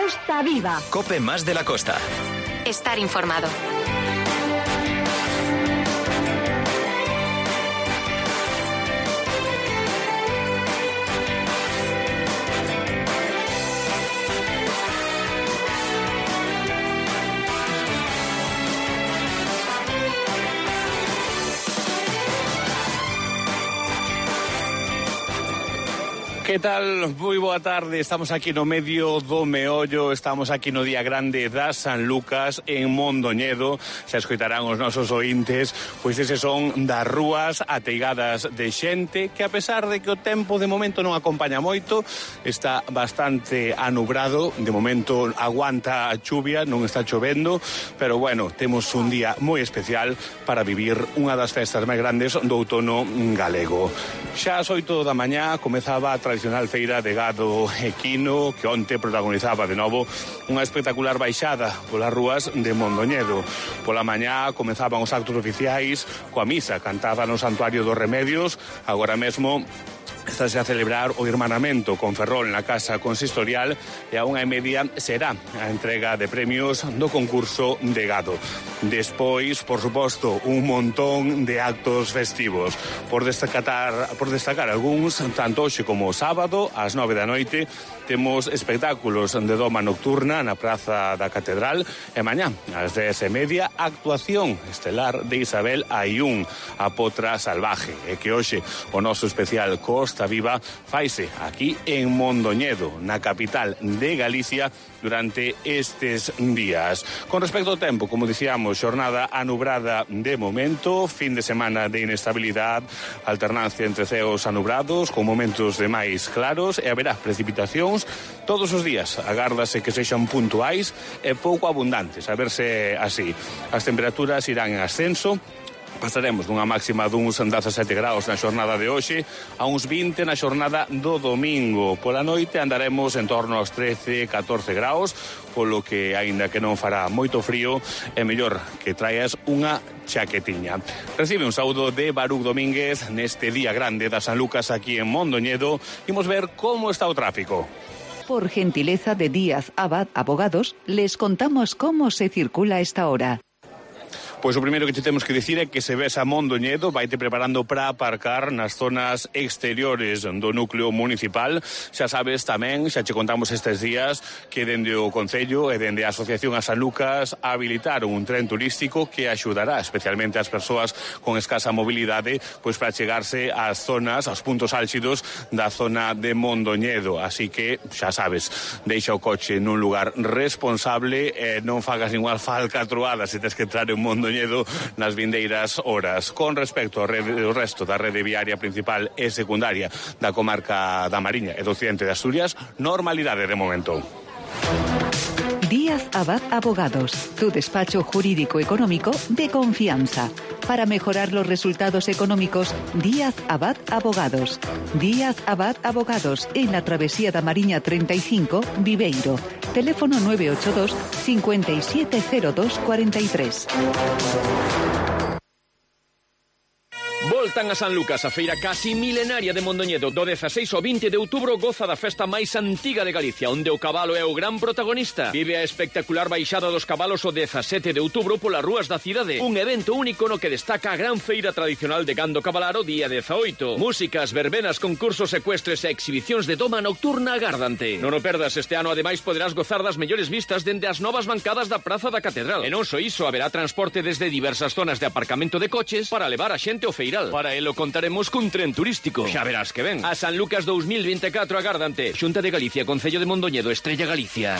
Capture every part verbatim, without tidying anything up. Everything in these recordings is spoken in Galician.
Costa Viva. Cope más de la costa. Estar informado. Que tal? Moi boa tarde, estamos aquí no medio do meollo, estamos aquí no día grande da San Lucas en Mondoñedo. Xa escoitarán os nosos ointes, pois ese son das rúas ateigadas de xente que, a pesar de que o tempo de momento non acompaña moito, está bastante anubrado, de momento aguanta a chuvia, non está chovendo, pero bueno, temos un día moi especial para vivir unha das festas máis grandes do outono galego. Xa ás oito da mañá comezaba a tradicional feira de gado equino que onte protagonizaba de novo unha espectacular baixada polas rúas de Mondoñedo. Pola mañá comenzaban os actos oficiais coa misa cantada no Santuario dos Remedios. Agora mesmo estáse a celebrar o irmanamento con Ferrol na Casa Consistorial e a unha e media será a entrega de premios do concurso de gado. Despois, por suposto, un montón de actos festivos. Por destacar, por destacar algúns, tanto hoxe como o sábado, ás nove da noite, temos espectáculos de doma nocturna na Praza da Catedral e mañá, ás dez e media, actuación estelar de Isabel Ayún, a potra salvaje, e que hoxe o noso especial Costa Viva faise aquí en Mondoñedo, na capital de Galicia, durante estes días. Con respecto ao tempo, como dicíamos, xornada anubrada de momento, fin de semana de inestabilidade, alternancia entre ceos anubrados, con momentos de máis claros, e haberá precipitacións todos os días. Agárdase que sexan puntuais e pouco abundantes, a verse así. As temperaturas irán en ascenso. Pasaremos dunha máxima duns dezasete graus na xornada de hoxe a uns vinte na xornada do domingo. Pola noite andaremos en torno aos trece, catorce graus, polo que, aínda que non fará moito frío, é mellor que traes unha chaquetiña. Recibe un saúdo de Baruch Domínguez neste día grande da San Lucas aquí en Mondoñedo. Imos ver como está o tráfico. Por gentileza de Díaz Abad Abogados, les contamos cómo se circula a esta hora. Pois o primeiro que te temos que dicir é que se ves a Mondoñedo, vaite preparando para aparcar nas zonas exteriores do núcleo municipal. Xa sabes tamén, xa che contamos estes días, que dende o Concello e dende a Asociación a San Lucas habilitaron un tren turístico que axudará especialmente as persoas con escasa mobilidade pois para chegarse ás zonas, aos puntos álxidos da zona de Mondoñedo. Así que, xa sabes, deixa o coche nun lugar responsable e non fagas ninguna falcatruada se tes que entrar en Mondoñedo nas vindeiras horas. Con respecto ao, rede, ao resto da rede viaria principal e secundaria da comarca da Mariña e do occidente de Asturias, normalidade de momento. Díaz Abad Abogados, tu despacho jurídico económico de confianza. Para mejorar los resultados económicos, Díaz Abad Abogados. Díaz Abad Abogados, en la travesía da Mariña treinta y cinco, Viveiro. Teléfono nueve ocho dos, cinco siete cero dos cuatro tres. Voltan a San Lucas, a feira casi milenaria de Mondoñedo. Do dezaseis ao vinte de outubro goza da festa máis antiga de Galicia, onde o cabalo é o gran protagonista. Vive a espectacular baixada dos cabalos o dezasete de outubro polas rúas da cidade. Un evento único no que destaca a gran feira tradicional de gando cabalaro día dezaoito. Músicas, verbenas, concursos ecuestres e exhibicións de doma nocturna agardante. Non o perdas, este ano ademais poderás gozar das mellores vistas dende as novas bancadas da Praza da Catedral. E non só iso, haberá transporte desde diversas zonas de aparcamento de coches para levar a xente ao feiral. Para elo contaremos cun tren turístico. Xa verás que ven. A San Lucas dos mil veinticuatro agardante. Xunta de Galicia, Concello de Mondoñedo, Estrella Galicia.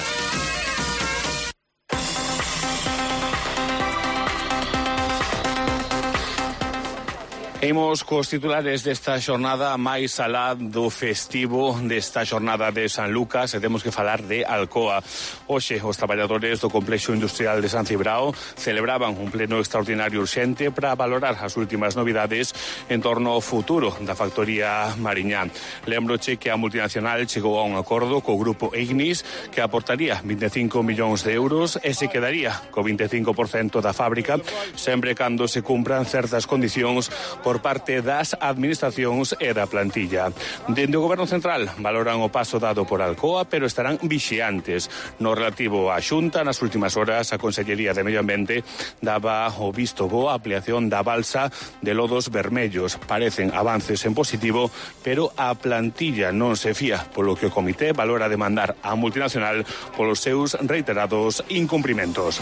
Imos cos titulares desta xornada máis alá do festivo desta xornada de San Lucas e temos que falar de Alcoa. Hoxe, os traballadores do Complexo Industrial de San Cibrao celebraban un pleno extraordinario urxente para valorar as últimas novidades en torno ao futuro da factoría Mariñá. Lembroche que a multinacional chegou a un acordo co grupo Ignis que aportaría vinte e cinco millóns de euros e se quedaría co vinte e cinco por cento da fábrica sempre cando se cumpran certas condicións por por parte das administracións e da plantilla. Dende o Goberno Central valoran o paso dado por Alcoa, pero estarán vixiantes. No relativo á Xunta, nas últimas horas, a Consellería de Medio Ambiente daba o visto bo a ampliación da balsa de Lodos Vermellos. Parecen avances en positivo, pero a plantilla non se fía, polo que o comité valora demandar á multinacional polos seus reiterados incumprimentos.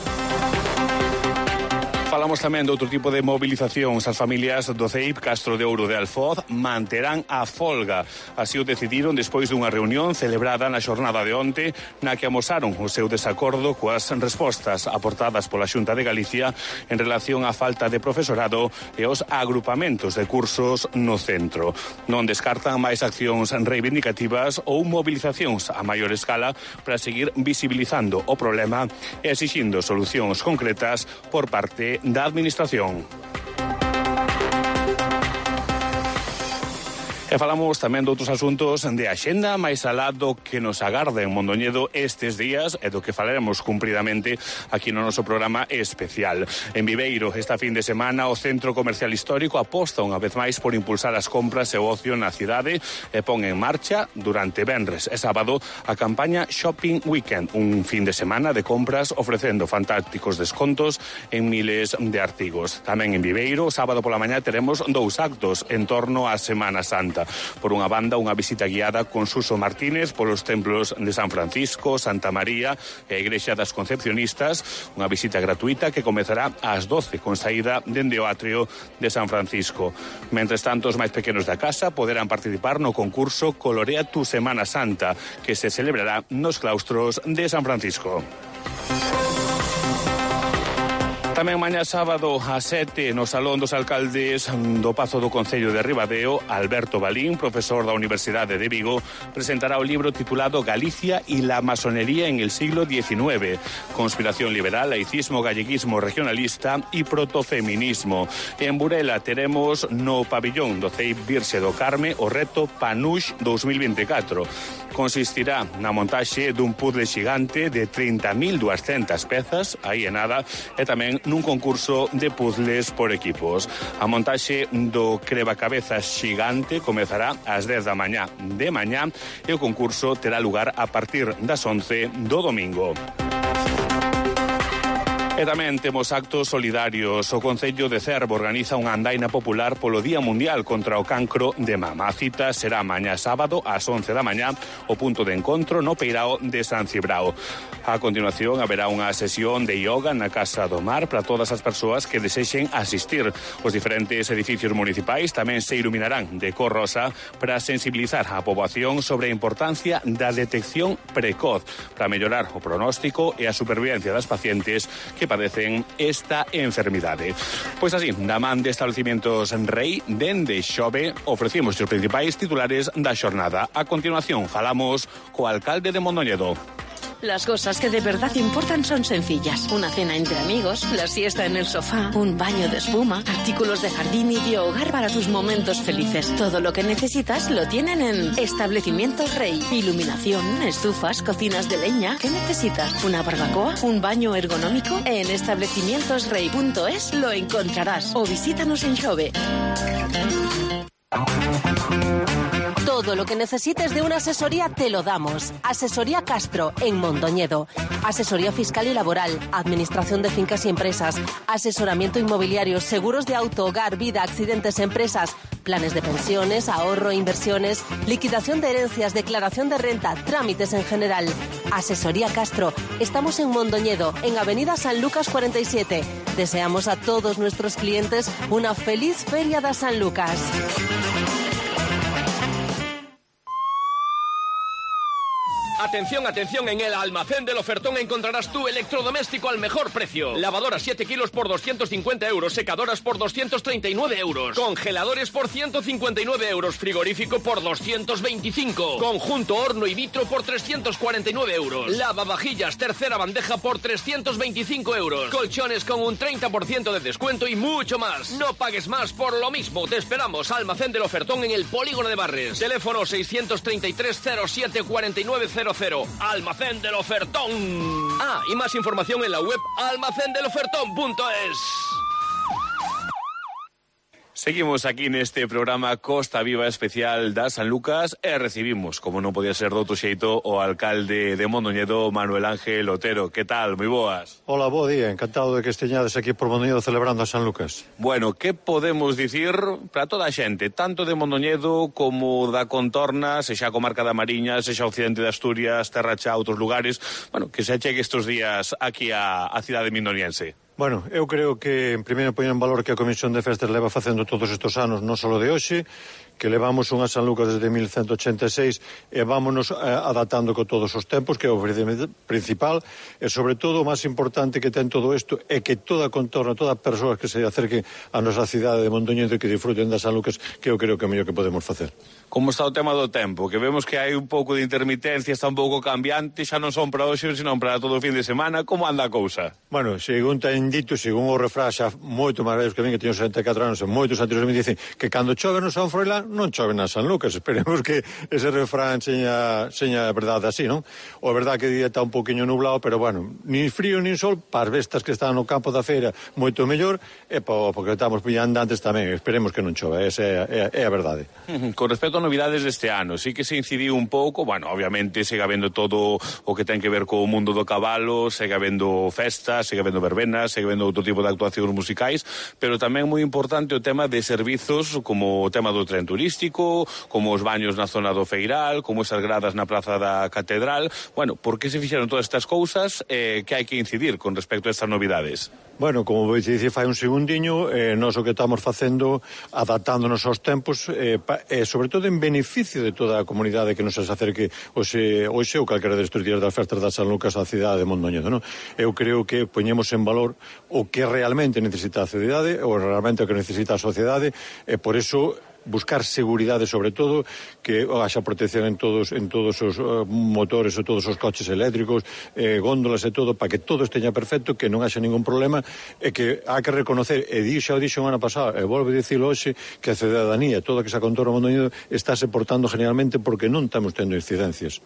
Falamos tamén de outro tipo de movilizacións. As familias do C E I P Castro de Ouro de Alfoz manterán a folga. Así o decidiron despois dunha reunión celebrada na xornada de onte, na que amosaron o seu desacordo coas respostas aportadas pola Xunta de Galicia en relación á falta de profesorado e os agrupamentos de cursos no centro. Non descartan máis accións reivindicativas ou movilizacións a maior escala para seguir visibilizando o problema e exixindo solucións concretas por parte da Administración. E falamos tamén de outros asuntos de axenda máis alá do que nos agarda en Mondoñedo estes días e do que falaremos cumpridamente aquí no noso programa especial. En Viveiro, esta fin de semana, o Centro Comercial Histórico aposta unha vez máis por impulsar as compras e o ocio na cidade e pon en marcha durante venres e sábado a campaña Shopping Weekend, un fin de semana de compras ofrecendo fantásticos descontos en miles de artigos. Tamén en Viveiro, sábado pola mañá teremos dous actos en torno á Semana Santa. Por unha banda, unha visita guiada con Suso Martínez polos templos de San Francisco, Santa María e a Igrexa das Concepcionistas, unha visita gratuita que comezará ás doce con saída dende o atrio de San Francisco. Mentres tanto, os máis pequenos da casa poderán participar no concurso Colorea tu Semana Santa, que se celebrará nos claustros de San Francisco. Tamén mañá sábado a sete no Salón dos Alcaldes do Pazo do Concello de Ribadeo, Alberto Balín, profesor da Universidade de Vigo, presentará o libro titulado Galicia y la masonería en el siglo diecinueve, conspiración liberal, laicismo, galleguismo regionalista y protofeminismo. En Burela teremos no pabillón do C E I P Virxe do Carme o reto Panuix dos mil veinticuatro. Consistirá na montaxe dun puzzle xigante de trinta mil duascentas pezas, aí é nada, e tamén nun concurso de puzzles por equipos. A montaxe do crebacabezas xigante comezará ás dez da mañá de mañá e o concurso terá lugar a partir das once do domingo. E tamén temos actos solidarios. O Concello de Cervo organiza unha andaina popular polo Día Mundial contra o Cancro de Mama. A cita será mañá sábado ás once da mañá, o punto de encontro no Peirao de San Cibrao. A continuación haberá unha sesión de yoga na Casa do Mar para todas as persoas que desexen asistir. Os diferentes edificios municipais tamén se iluminarán de cor rosa para sensibilizar a poboación sobre a importancia da detección precoz para mellorar o pronóstico e a supervivencia das pacientes que padecen esta enfermidade. Pois así, da man de establecimientos Rei, dende Xove, ofrecimos os principais titulares da xornada. A continuación, falamos co alcalde de Mondoñedo. Las cosas que de verdad importan son sencillas. Una cena entre amigos, la siesta en el sofá, un baño de espuma, artículos de jardín y de hogar para tus momentos felices. Todo lo que necesitas lo tienen en Establecimientos Rei. Iluminación, estufas, cocinas de leña. ¿Qué necesitas? ¿Una barbacoa? ¿Un baño ergonómico? En establecimientos rei punto es lo encontrarás. O visítanos en Xove. Todo lo que necesites de una asesoría te lo damos. Asesoría Castro, en Mondoñedo. Asesoría fiscal y laboral, administración de fincas y empresas, asesoramiento inmobiliario, seguros de auto, hogar, vida, accidentes, empresas, planes de pensiones, ahorro, inversiones, liquidación de herencias, declaración de renta, trámites en general. Asesoría Castro. Estamos en Mondoñedo, en Avenida San Lucas cuarenta y siete. Deseamos a todos nuestros clientes una feliz Feria de San Lucas. Atención, atención, en el Almacén del Ofertón encontrarás tu electrodoméstico al mejor precio. Lavadoras siete kilos por doscientos cincuenta euros, secadoras por doscientos treinta y nueve euros, congeladores por ciento cincuenta y nueve euros, frigorífico por doscientos veinticinco, conjunto horno y vitro por trescientos cuarenta y nueve euros, lavavajillas tercera bandeja por trescientos veinticinco euros, colchones con un treinta por ciento de descuento y mucho más. No pagues más por lo mismo. Te esperamos, Almacén del Ofertón en el Polígono de Barres. Teléfono seiscientos treinta y tres cero siete cuarenta y nueve cero cero. Almacén del Ofertón. Ah, y más información en la web almacén del ofertón punto es. Seguimos aquí neste programa Costa Viva especial da San Lucas e recibimos, como non podía ser doutro xeito, o alcalde de Mondoñedo, Manuel Ángel Otero. Que tal? Moi boas. Hola, bo día. Encantado de que esteñades aquí por Mondoñedo celebrando a San Lucas. Bueno, que podemos dicir para toda a xente, tanto de Mondoñedo como da contorna, sexa a comarca da Mariña, sexa o occidente de Asturias, Terra Chá, outros lugares, bueno, que se chegue estes días aquí a, a cidade mindoniense? Bueno, eu creo que, en primeiro, poñer en valor que a Comisión de Festas leva facendo todos estes anos, non só de hoxe, que levamos unha San Lucas desde mil ciento ochenta e seis e vámonos eh, adaptando con todos os tempos, que é o principal, e sobre todo o máis importante que ten todo isto é que toda contorna, toda persoa que se acerque a nosa cidade de Mondoñedo e que disfruten da San Lucas, que eu creo que é o mellor que podemos facer. Como está o tema do tempo? Que vemos que hai un pouco de intermitencia, está un pouco cambiante, xa non son para hoxe, senón para todo o fin de semana. Como anda a cousa? Bueno, según ten dito, según o refrán xa moito máis veces que ven, que teño sesenta e catro anos, e moitos anteriores me dicen que cando chove no San Froilán non chove na San Lucas. Esperemos que ese refrán seña, seña verdade así, non? O é verdade que o día está un poquinho nublado, pero bueno, nin frío nin sol, para as bestas que están no campo da feira moito mellor, e porque estamos pillando antes tamén, esperemos que non chove, esa é, é, é a verdade. Con respecto a novidades deste ano, sí que se incidiu un pouco, bueno, obviamente segue habendo todo o que ten que ver co mundo do cabalo, segue habendo festas, segue habendo verbenas, segue habendo outro tipo de actuacións musicais, pero tamén moi importante o tema de servizos como o tema do tren turístico, como os baños na zona do Feiral, como esas gradas na Praza da Catedral. Bueno, por que se fixeron todas estas cousas eh, que hai que incidir con respecto a estas novidades? Bueno, como vou dicir fai un segundiño, eh, nós o que estamos facendo, adaptándonos aos tempos, eh, pa, eh, sobre todo en beneficio de toda a comunidade que nos acerque hoxe, hoxe ou calquera destes días das festas da San Lucas á cidade de Mondoñedo, non? Eu creo que poñemos en valor o que realmente necesita a cidade, ou realmente o que necesita a sociedade, e por iso buscar seguridade, sobre todo, que haxa protección en todos en todos os uh, motores ou todos os coches eléctricos, eh, góndolas e todo, para que todo esteña perfecto, que non haxa ningún problema, e que hai que reconocer, e dixo, dixo o ano pasado, e volvo a dicilo hoxe, que a cidadanía, toda que se contorna o Mondoñedo, está se portando generalmente porque non estamos tendo incidencias.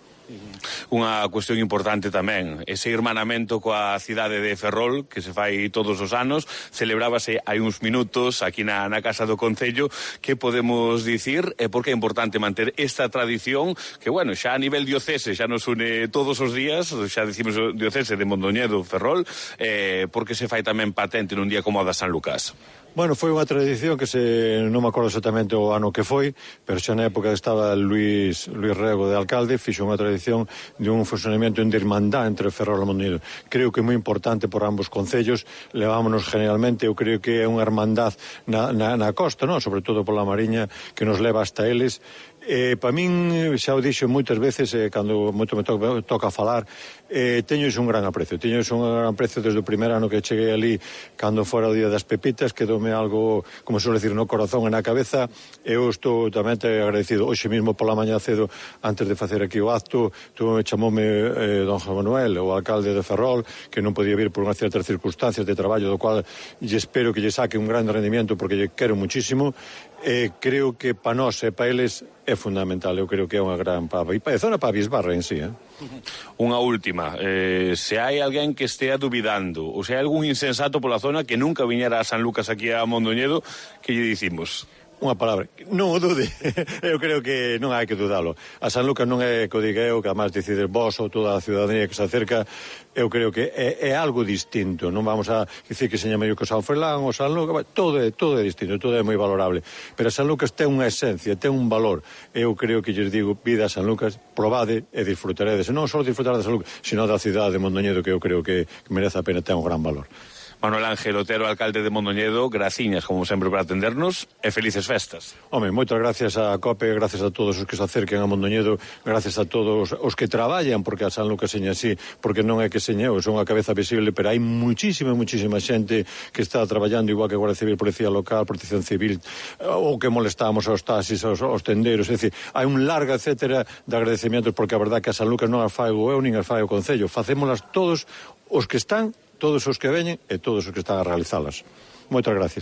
Unha cuestión importante tamén, ese irmanamento coa cidade de Ferrol, que se fai todos os anos, celebrábase hai uns minutos aquí na, na Casa do Concello. Que podemos dicir e por que é importante manter esta tradición que, bueno, xa a nivel diocese xa nos une todos os días, xa dicimos diocese de Mondoñedo, Ferrol, eh, porque se fai tamén patente nun día como o da San Lucas? Bueno, foi unha tradición que se non me acordo exactamente o ano que foi, pero xa na época que estaba Luis, Luis Rego de alcalde, fixo unha tradición de un funcionamento de irmandad entre Ferrol e Mondoñedo. Creo que é moi importante por ambos concellos, levámonos generalmente, eu creo que é unha hermandad na, na, na costa, non? Sobre todo pola Mariña, que nos leva hasta eles. Eh, para min, xa o dixo moitas veces, eh, cando moito me toca, toca falar, eh, teño un gran aprecio. Teño un gran aprecio desde o primer ano que cheguei ali, cando fora o Día das Pepitas, quedoume algo, como suele decir, no corazón e na cabeza. Eu estou tamén agradecido. Hoxe mesmo pola mañá cedo, antes de facer aquí o acto, tuve, chamoume eh, don Juan Manuel, o alcalde de Ferrol, que non podía vir por unhas certas circunstancias de traballo, do cual lle espero que lle saque un grande rendimiento, porque lle quero muchísimo. Eh, creo que para nós e para eles é fundamental. Eu creo que é unha gran pava e para a zona para a Bisbarra en sí, eh? Unha última, eh, se hai alguén que estea dubidando ou se hai algún insensato pola zona que nunca viñera a San Lucas aquí a Mondoñedo, que lle dicimos? Unha palabra, non o dude. Eu creo que non hai que dudalo. A San Lucas non é que o diga eu, que además decides vos ou toda a ciudadanía que se acerca. Eu creo que é, é algo distinto. Non vamos a dicir que seña medio que San Froilán ou San Lucas, todo é, todo é distinto, todo é moi valorable. Pero a San Lucas ten unha esencia, ten un valor. Eu creo que lles digo, vida a San Lucas, probade e disfrutaredes. Non só disfrutar da San Lucas, sino da cidade de Mondoñedo, que eu creo que merece a pena, ten un gran valor. Manuel Ángel Otero, alcalde de Mondoñedo, graciñas, como sempre, por atendernos e felices festas. Home, moitas gracias a COPE, gracias a todos os que se acerquen a Mondoñedo, gracias a todos os que traballan, porque a San Lucas seña así, porque non é que seña eu, son a cabeza visible, pero hai muchísima, muchísima xente que está traballando, igual que Guardia Civil, Policía Local, Protección Civil, ou que molestamos aos taxis, aos, aos tenderos, é dicir, hai un larga etcétera de agradecimientos, porque a verdade que a San Lucas non as fai eu, nin as fai o Concello, facémolas todos os que están, todos os que veñen e todos os que están a realizalas. Moitas gracias.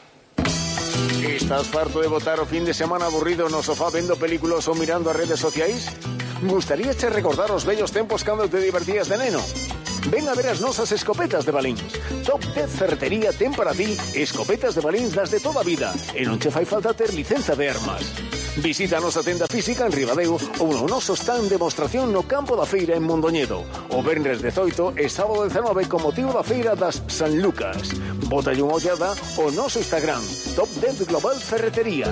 Estás farto de botar o fin de semana aburrido no sofá vendo películas ou mirando as redes sociais? Gustaríache recordar os vellos tempos cando te divertías de neno? Ven a ver as nosas escopetas de balíns. Top dez Ferretería ten para ti escopetas de balíns das de toda a vida e non che fai falta ter licenza de armas. Visita a nosa tenda física en Ribadeo ou no noso stand de demostración no campo da feira en Mondoñedo. O venres dezoito e sábado dezanove con motivo da feira das San Lucas. Bótalle unha ollada ao noso Instagram, Top dez Global Ferretería.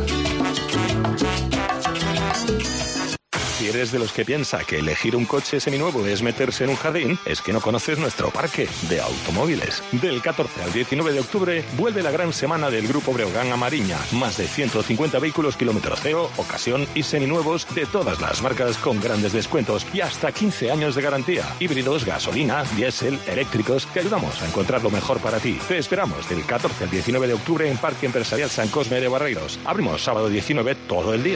Si eres de los que piensa que elegir un coche seminuevo es meterse en un jardín, es que no conoces nuestro parque de automóviles. Del catorce al diecinueve de octubre vuelve la gran semana del Grupo Breogán a Mariña. Más de ciento cincuenta vehículos kilómetro cero, ocasión y seminuevos de todas las marcas con grandes descuentos y hasta quince años de garantía. Híbridos, gasolina, diésel, eléctricos. Te ayudamos a encontrar lo mejor para ti. Te esperamos del catorce al diecinueve de octubre en Parque Empresarial San Cosme de Barreiros. Abrimos sábado diecinueve todo el día.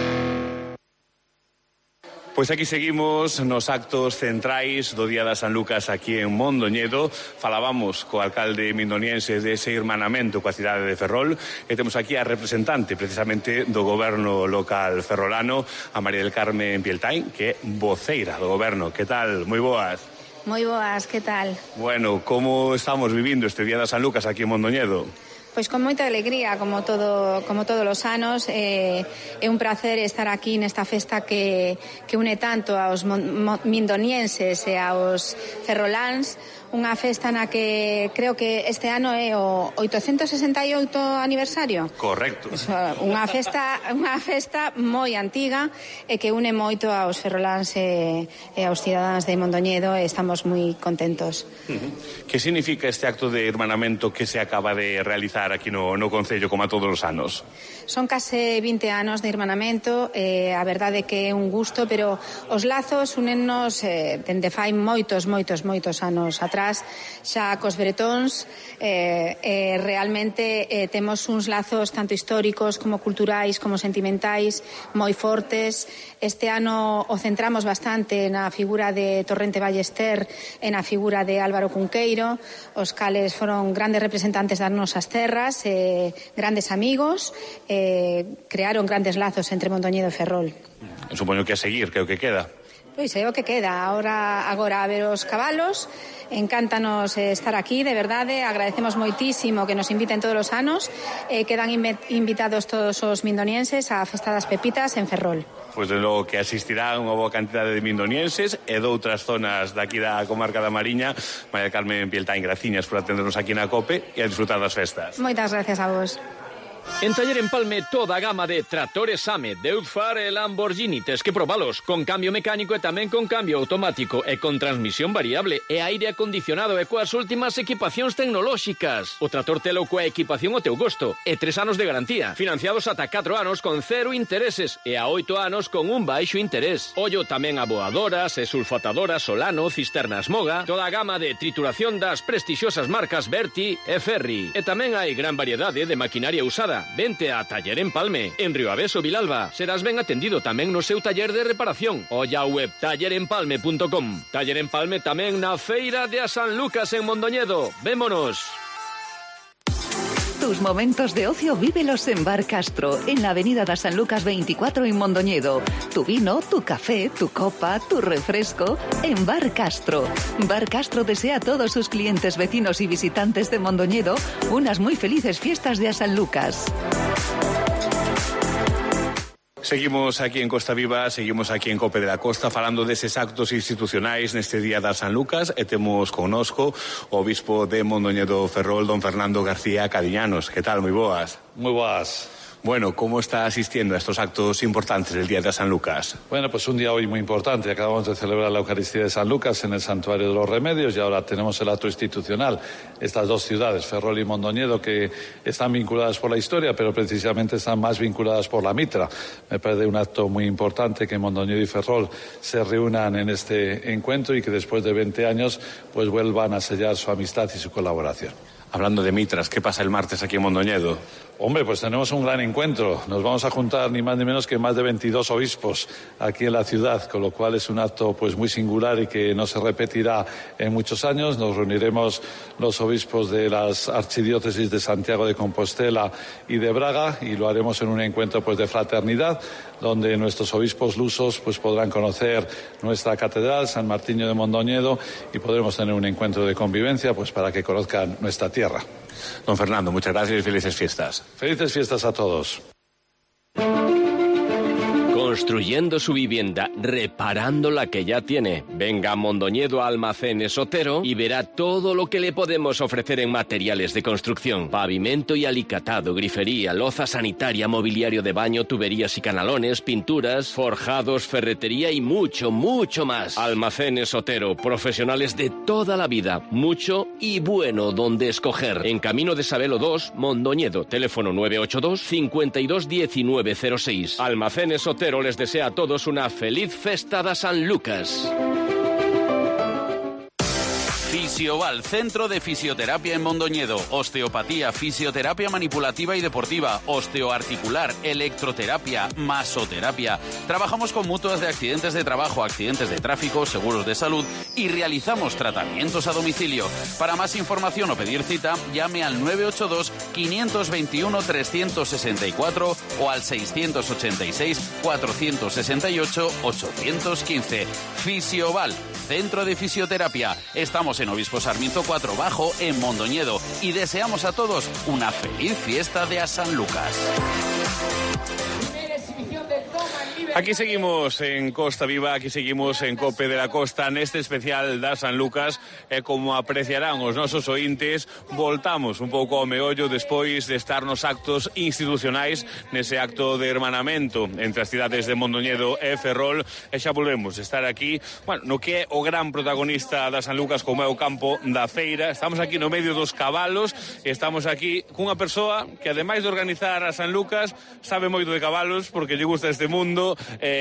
Pois aquí seguimos nos actos centrais do Día da San Lucas aquí en Mondoñedo. Falábamos co alcalde mindoniense dese irmanamento coa cidade de Ferrol e temos aquí a representante precisamente do goberno local ferrolano, a María del Carmen Pieltain, que é voceira do goberno. Que tal? Moi boas. Moi boas, que tal? Bueno, como estamos vivindo este Día da San Lucas aquí en Mondoñedo? Pois con moita alegría, como todo como todos os anos, eh, é un placer estar aquí nesta festa que, que une tanto aos mindonienses e aos ferroláns, unha festa na que creo que este ano é o oitocentos sesenta e oito aniversario. Correcto. Eso, unha festa unha festa moi antiga e que une moito aos ferroláns e, e aos cidadáns de Mondoñedo e estamos moi contentos. Uh-huh. Que significa este acto de hermanamento que se acaba de realizar aquí no, no Concello como a todos os anos? Son case vinte anos de hermanamento, eh, a verdade que é un gusto, pero os lazos unennos eh, dende fai moitos, moitos, moitos anos atrás, xa cos bretóns, eh, eh, realmente eh, temos uns lazos tanto históricos como culturais, como sentimentais, moi fortes. Este ano o centramos bastante na figura de Torrente Ballester e na figura de Álvaro Cunqueiro, os cales foron grandes representantes das nosas terras, eh, grandes amigos, eh, crearon grandes lazos entre Mondoñedo e Ferrol. Supoño que a seguir, que é o que queda. Pois é o que queda. Ahora, agora a ver os cabalos. Encántanos estar aquí, de verdade. Agradecemos moitísimo que nos inviten todos os anos. Eh, quedan invitados todos os mindonienses á Festa das Pepitas en Ferrol. Pois de logo que asistirá unha boa cantidade de mindonienses e de outras zonas daqui da comarca da Mariña. María Carmen Pieltain, graciñas por atendernos aquí na COPE e a disfrutar das festas. Moitas gracias a vos. En Taller Empalme toda a gama de tractores Same, Deutz-Fahr e Lamborghini, tes que probalos, con cambio mecánico e tamén con cambio automático e con transmisión variable e aire acondicionado e coas últimas equipacións tecnolóxicas. O tractor telo coa equipación ao teu gosto e tres anos de garantía, financiados ata catro anos con cero intereses e a oito anos con un baixo interés. Ollo tamén aboadoras e sulfatadoras Solano, cisternas Moga, toda a gama de trituración das prestixiosas marcas Berti e Ferri. E tamén hai gran variedade de maquinaria usada. Vente a Taller Empalme, en Rioaveso, Vilalba. Serás ben atendido tamén no seu taller de reparación. Olla a web taller empalme punto com. Taller Empalme tamén na Feira de a San Lucas en Mondoñedo. Vémonos. Tus momentos de ocio vívelos en Bar Castro, en la avenida da San Lucas veinticuatro en Mondoñedo. Tu vino, tu café, tu copa, tu refresco, en Bar Castro. Bar Castro desea a todos sus clientes, vecinos y visitantes de Mondoñedo unas muy felices fiestas de a San Lucas. Seguimos aquí en Costa Viva, seguimos aquí en Cope de la Costa falando deses actos institucionais neste Día da San Lucas e temos connosco o obispo de Mondoñedo Ferrol, don Fernando García Cadiñanos. Que tal? Moi boas. Moi boas. Bueno, ¿cómo está asistiendo a estos actos importantes del Día de San Lucas? Bueno, pues un día hoy muy importante. Acabamos de celebrar la Eucaristía de San Lucas en el Santuario de los Remedios y ahora tenemos el acto institucional. Estas dos ciudades, Ferrol y Mondoñedo, que están vinculadas por la historia, pero precisamente están más vinculadas por la mitra. Me parece un acto muy importante que Mondoñedo y Ferrol se reúnan en este encuentro y que después de veinte años pues vuelvan a sellar su amistad y su colaboración. Hablando de mitras, ¿qué pasa el martes aquí en Mondoñedo? Hombre, pues tenemos un gran encuentro. Nos vamos a juntar ni más ni menos que más de veintidós obispos aquí en la ciudad, con lo cual es un acto pues muy singular y que no se repetirá en muchos años. Nos reuniremos los obispos de las archidiócesis de Santiago de Compostela y de Braga y lo haremos en un encuentro pues de fraternidad, donde nuestros obispos lusos pues podrán conocer nuestra catedral, San Martiño de Mondoñedo, y podremos tener un encuentro de convivencia pues para que conozcan nuestra tierra. Don Fernando, muchas gracias y felices fiestas. Felices fiestas a todos. Construyendo su vivienda, reparando la que ya tiene. Venga a Mondoñedo Almacenes Otero y verá todo lo que le podemos ofrecer en materiales de construcción. Pavimento y alicatado, grifería, loza sanitaria, mobiliario de baño, tuberías y canalones, pinturas, forjados, ferretería y mucho, mucho más. Almacenes Otero, profesionales de toda la vida. Mucho y bueno donde escoger. En Camino de Sabelo dos, Mondoñedo. Teléfono nueve ocho dos, cincuenta y dos, diecinueve cero seis. Almacenes Otero les desea a todos una feliz festa de San Lucas. Fisioval, centro de fisioterapia en Mondoñedo. Osteopatía, fisioterapia manipulativa y deportiva, osteoarticular, electroterapia, masoterapia. Trabajamos con mutuas de accidentes de trabajo, accidentes de tráfico, seguros de salud y realizamos tratamientos a domicilio. Para más información o pedir cita, llame al nueve ocho dos, quinientos veintiuno, trescientos sesenta y cuatro o al seiscientos ochenta y seis, cuatrocientos sesenta y ocho, ochocientos quince. Fisioval, centro de fisioterapia. Estamos en Obispo Sarmiento cuatro Bajo, en Mondoñedo, y deseamos a todos una feliz fiesta de a San Lucas. Aquí seguimos en Costa Viva, aquí seguimos en Cope de la Costa neste especial da San Lucas e como apreciarán os nosos ointes, voltamos un pouco ao meollo despois de estar nos actos institucionais nese acto de hermanamento entre as cidades de Mondoñedo e Ferrol e xa volvemos a estar aquí, bueno, no que é o gran protagonista da San Lucas como é o campo da feira. Estamos aquí no medio dos cabalos e estamos aquí cunha persoa que ademais de organizar a San Lucas sabe moito de cabalos porque lle gusta este mundo.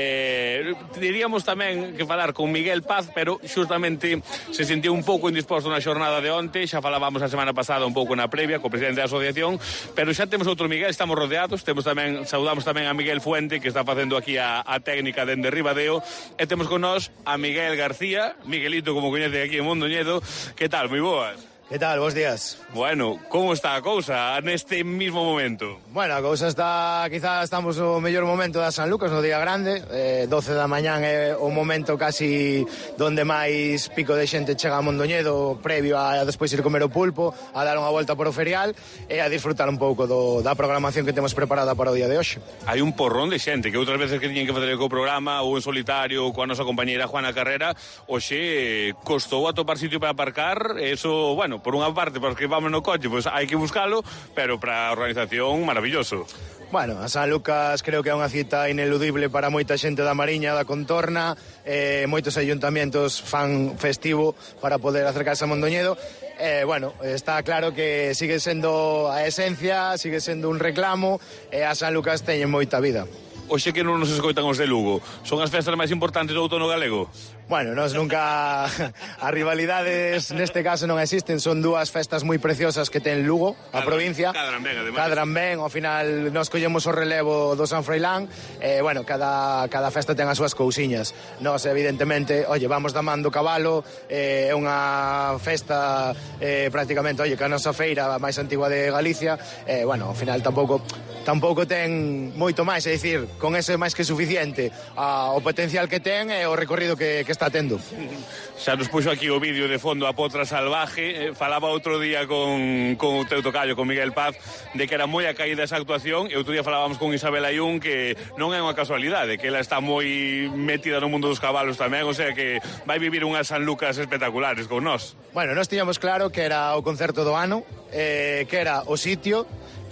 Eh, diríamos tamén que falar con Miguel Paz, pero xustamente se sentiu un pouco indisposto na xornada de onte. Xa falábamos a semana pasada un pouco na previa co presidente da asociación, pero xa temos outro Miguel, estamos rodeados. Temos tamén, saudamos tamén a Miguel Fuente, que está facendo aquí a, a técnica dende Ribadeo, e temos con nós a Miguel García, Miguelito como coñece aquí en Mondoñedo. Que tal? Moi boas. Que tal? Bos días. Bueno, como está a cousa neste mismo momento? Bueno, a cousa está, quizás estamos no mellor momento da San Lucas, no día grande, eh, doce da mañán é o momento casi donde máis pico de xente chega a Mondoñedo, previo a, a despois ir comer o pulpo, a dar unha volta por o ferial e a disfrutar un pouco do, da programación que temos preparada para o día de hoxe. Hai un porrón de xente que outras veces que tiñen que fazer co programa ou en solitario coa nosa compañeira Juana Carrera, hoxe costou atopar sitio para aparcar, eso, bueno, por unha parte, porque vamos no coche, pois pues hai que buscalo, pero para a organización maravilloso. Bueno, a San Lucas creo que é unha cita ineludible para moita xente da Mariña, da contorna, eh, moitos ayuntamientos fan festivo para poder acercarse a Mondoñedo. Eh, bueno, está claro que sigue sendo a esencia, sigue sendo un reclamo, e a San Lucas teñen moita vida. Oxe que non nos escoitan os de Lugo, son as festas máis importantes do outono galego? Bueno, nos nunca... As rivalidades neste caso non existen, son dúas festas moi preciosas que ten Lugo, a Cadran, provincia. Cadran ben, ademais. Cadran ben, ao final nos collemos o relevo do San Froilán, e, eh, bueno, cada, cada festa ten as súas cousiñas. Nos, evidentemente, oye, vamos da man do cabalo, é eh, unha festa eh, prácticamente, oye, que a nosa feira máis antigua de Galicia, e, eh, bueno, ao final tampouco, tampouco ten moito máis, é dicir, con ese máis que suficiente a, o potencial que ten e o recorrido que, que está tendo. Xa nos puxo aquí o vídeo de fondo a Potra Salvaje, eh, falaba outro día con, con o teu tocayo, con Miguel Paz, de que era moi a caída esa actuación, e outro día falábamos con Isabel Ayún que non é unha casualidade, que ela está moi metida no mundo dos cabalos tamén, o sea que vai vivir unhas San Lucas espectaculares con nós. Bueno, nós tiñamos claro que era o concerto do ano, eh, que era o sitio,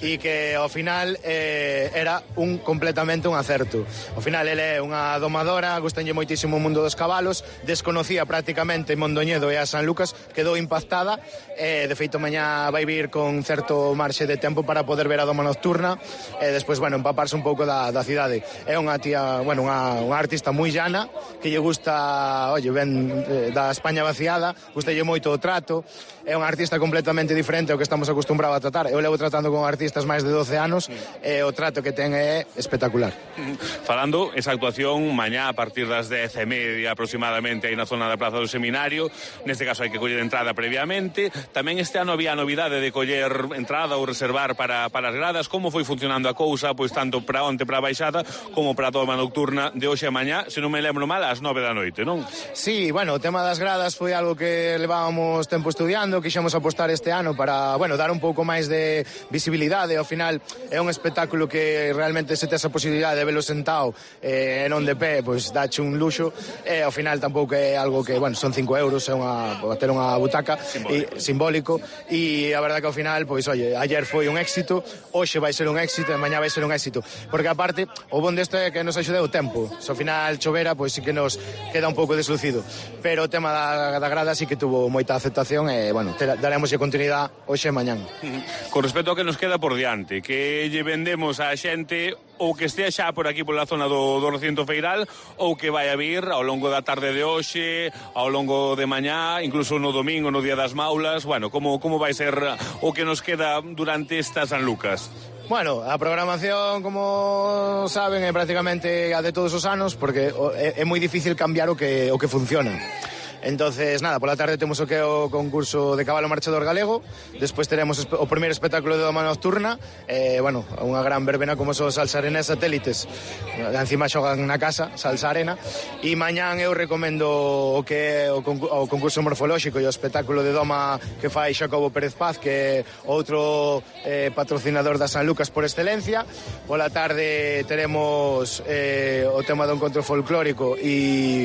e que ao final eh, era un completamente un acerto. Ao final ele é unha domadora, gustanlle moitísimo o mundo dos cabalos, desconocía prácticamente Mondoñedo e a San Lucas, quedou impactada, e de feito mañá vai vir con certo marxe de tempo para poder ver a doma nocturna e despois, bueno, empaparse un pouco da, da cidade. É unha tía, bueno, unha, unha artista moi llana, que lle gusta, oye, ven eh, da España vaciada, gustalle moito o trato, é unha artista completamente diferente ao que estamos acostumbrados a tratar. Eu levo tratando con artistas máis de doce anos e o trato que ten é espectacular. Falando, esa actuación mañá a partir das dez e media aproximadamente aí na zona da Praza do Seminario, neste caso hai que coller entrada previamente. Tamén este ano había a novidade de coller entrada ou reservar para, para as gradas. Como foi funcionando a cousa, pois tanto para onte, para a baixada, como para a doma nocturna de hoxe a mañá, se non me lembro mal, ás nove da noite, non? Sí, bueno, o tema das gradas foi algo que levábamos tempo estudiando, quixemos apostar este ano para, bueno, dar un pouco máis de visibilidade. Ao final é un espectáculo que realmente se tes a posibilidade de velo sentado e eh, non de pé, pois dache un luxo, e ao final tampouco é algo que, bueno, son cinco euros, é unha, ter unha butaca simbólico. E, simbólico, e a verdade que ao final, pois, oye, ayer foi un éxito, hoxe vai ser un éxito e mañá vai ser un éxito, porque aparte, o bon desto é que nos axude o tempo. Se ao final chovera, pois sí que nos queda un pouco deslucido, pero o tema da, da grada sí que tuvo moita aceptación e, bueno, daremos continuidade hoxe e mañán. Con respecto ao que nos queda por diante, que lle vendemos á xente ou que estea xa por aquí pola zona do, do recinto feiral, ou que vai a vir ao longo da tarde de hoxe, ao longo de mañá, incluso no domingo, no Día das Maulas. Bueno, como, como vai ser o que nos queda durante esta San Lucas? Bueno, a programación, como saben, é prácticamente a de todos os anos, porque é, é moi difícil cambiar o que, o que funciona. Entonces, nada, pola tarde temos o que é o concurso de cabalo marchador galego, despois teremos o primeiro espectáculo de doma nocturna, e, eh, bueno, unha gran verbena como son Salsa Arena e Satélites, encima xogan na casa, Salsa Arena, e mañán eu recomendo o que é o, concurso, o concurso morfolóxico e o espectáculo de doma que fai Xacobo Pérez Paz, que é outro eh, patrocinador da San Lucas por excelencia. Pola tarde teremos eh, o tema do encontro folclórico e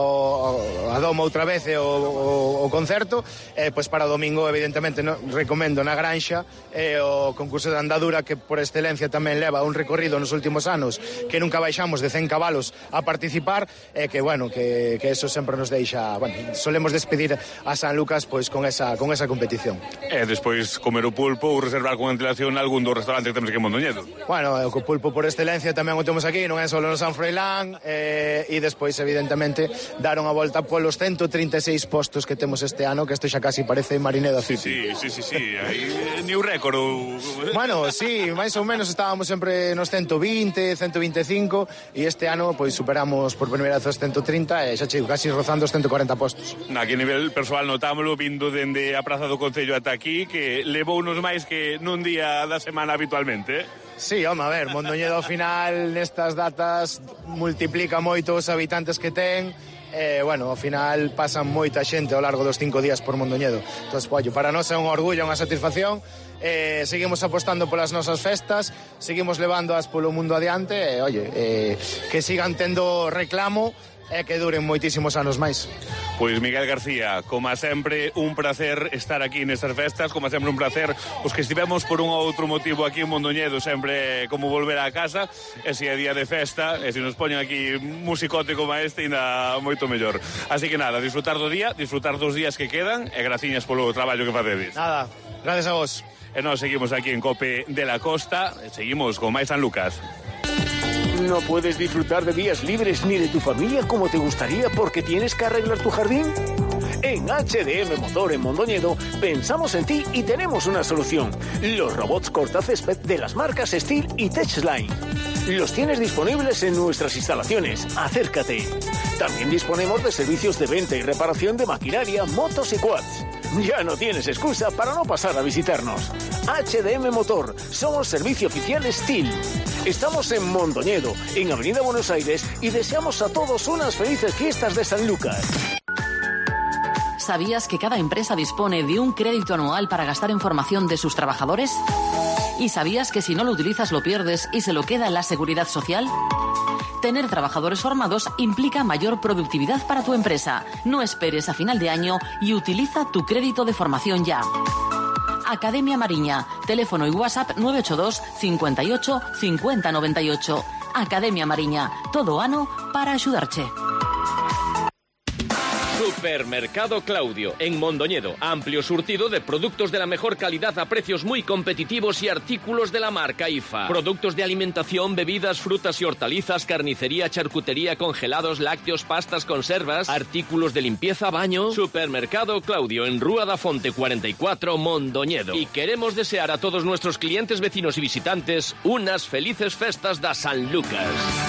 o, a doma outra vez o, o, o concerto, eh, pois para o domingo evidentemente no, recomendo na Granxa eh, o concurso de andadura, que por excelencia tamén leva un recorrido nos últimos anos que nunca baixamos de cen cabalos a participar, e eh, que bueno, que, que eso sempre nos deixa, bueno, solemos despedir a San Lucas pois con esa, con esa competición. E despois comer o pulpo ou reservar con antelación algún dos restaurantes que temos aquí en Mondoñedo. Bueno, o pulpo por excelencia tamén o temos aquí, non é só no San Froilán, eh, e despois evidentemente dar unha volta polos ciento trinta e seis postos que temos este ano, que isto xa casi parece Marinedo City. Sí, sí, sí, sí, aí new récord. Bueno, sí, máis ou menos estábamos sempre nos ciento vinte, ciento vinte e cinco, e este ano pois superamos por primeira vez os ciento trinta e xa chego casi rozando os ciento corenta postos. Na que nivel persoal notámoslo vindo dende a Praza do Concello ata aquí, que levou unos máis que nun día da semana habitualmente, eh? Sí, home, a ver, Mondoñedo ao final nestas datas multiplica moito os habitantes que ten. Eh, bueno, ao final pasan moita xente ao largo dos cinco días por Mondoñedo. Entón, pollo, para nós é un orgullo, unha satisfacción. Eh, seguimos apostando polas nosas festas, seguimos levándoas polo mundo adiante, e, eh, oye, eh, que sigan tendo reclamo e que duren moitísimos anos máis. Pois Miguel García, como sempre, un placer estar aquí nestas festas, como sempre un placer os que estivemos por un ou outro motivo aquí en Mondoñedo, sempre como volver a casa, e se é día de festa, e se nos poñen aquí musicote como este, ainda moito mellor. Así que nada, disfrutar do día, disfrutar dos días que quedan, e graciñas polo traballo que facedes. Nada, gracias a vos. E nós seguimos aquí en Cope de la Costa, e seguimos con máis San Lucas. ¿No puedes disfrutar de días libres ni de tu familia como te gustaría porque tienes que arreglar tu jardín? En H D M Motor en Mondoñedo pensamos en ti y tenemos una solución. Los robots cortacésped de las marcas Steel y Touchline. Los tienes disponibles en nuestras instalaciones. Acércate. También disponemos de servicios de venta y reparación de maquinaria, motos y quads. Ya no tienes excusa para no pasar a visitarnos. H D M Motor, somos servicio oficial Steel. Estamos en Mondoñedo, en Avenida Buenos Aires, y deseamos a todos unas felices fiestas de San Lucas. ¿Sabías que cada empresa dispone de un crédito anual para gastar en formación de sus trabajadores? ¿Y sabías que si no lo utilizas lo pierdes y se lo queda en la Seguridad Social? Tener trabajadores formados implica mayor productividad para tu empresa. No esperes a final de año y utiliza tu crédito de formación ya. Academia Mariña. Teléfono y WhatsApp nueve ocho dos, cincuenta y ocho, cincuenta noventa y ocho. Academia Mariña. Todo ano para axudarche. Supermercado Claudio, en Mondoñedo. Amplio surtido de productos de la mejor calidad a precios muy competitivos y artículos de la marca I F A. Productos de alimentación, bebidas, frutas y hortalizas, carnicería, charcutería, congelados, lácteos, pastas, conservas, artículos de limpieza, baño. Supermercado Claudio, en Rúa da Fonte cuarenta y cuatro, Mondoñedo. Y queremos desear a todos nuestros clientes, vecinos y visitantes unas felices festas da San Lucas.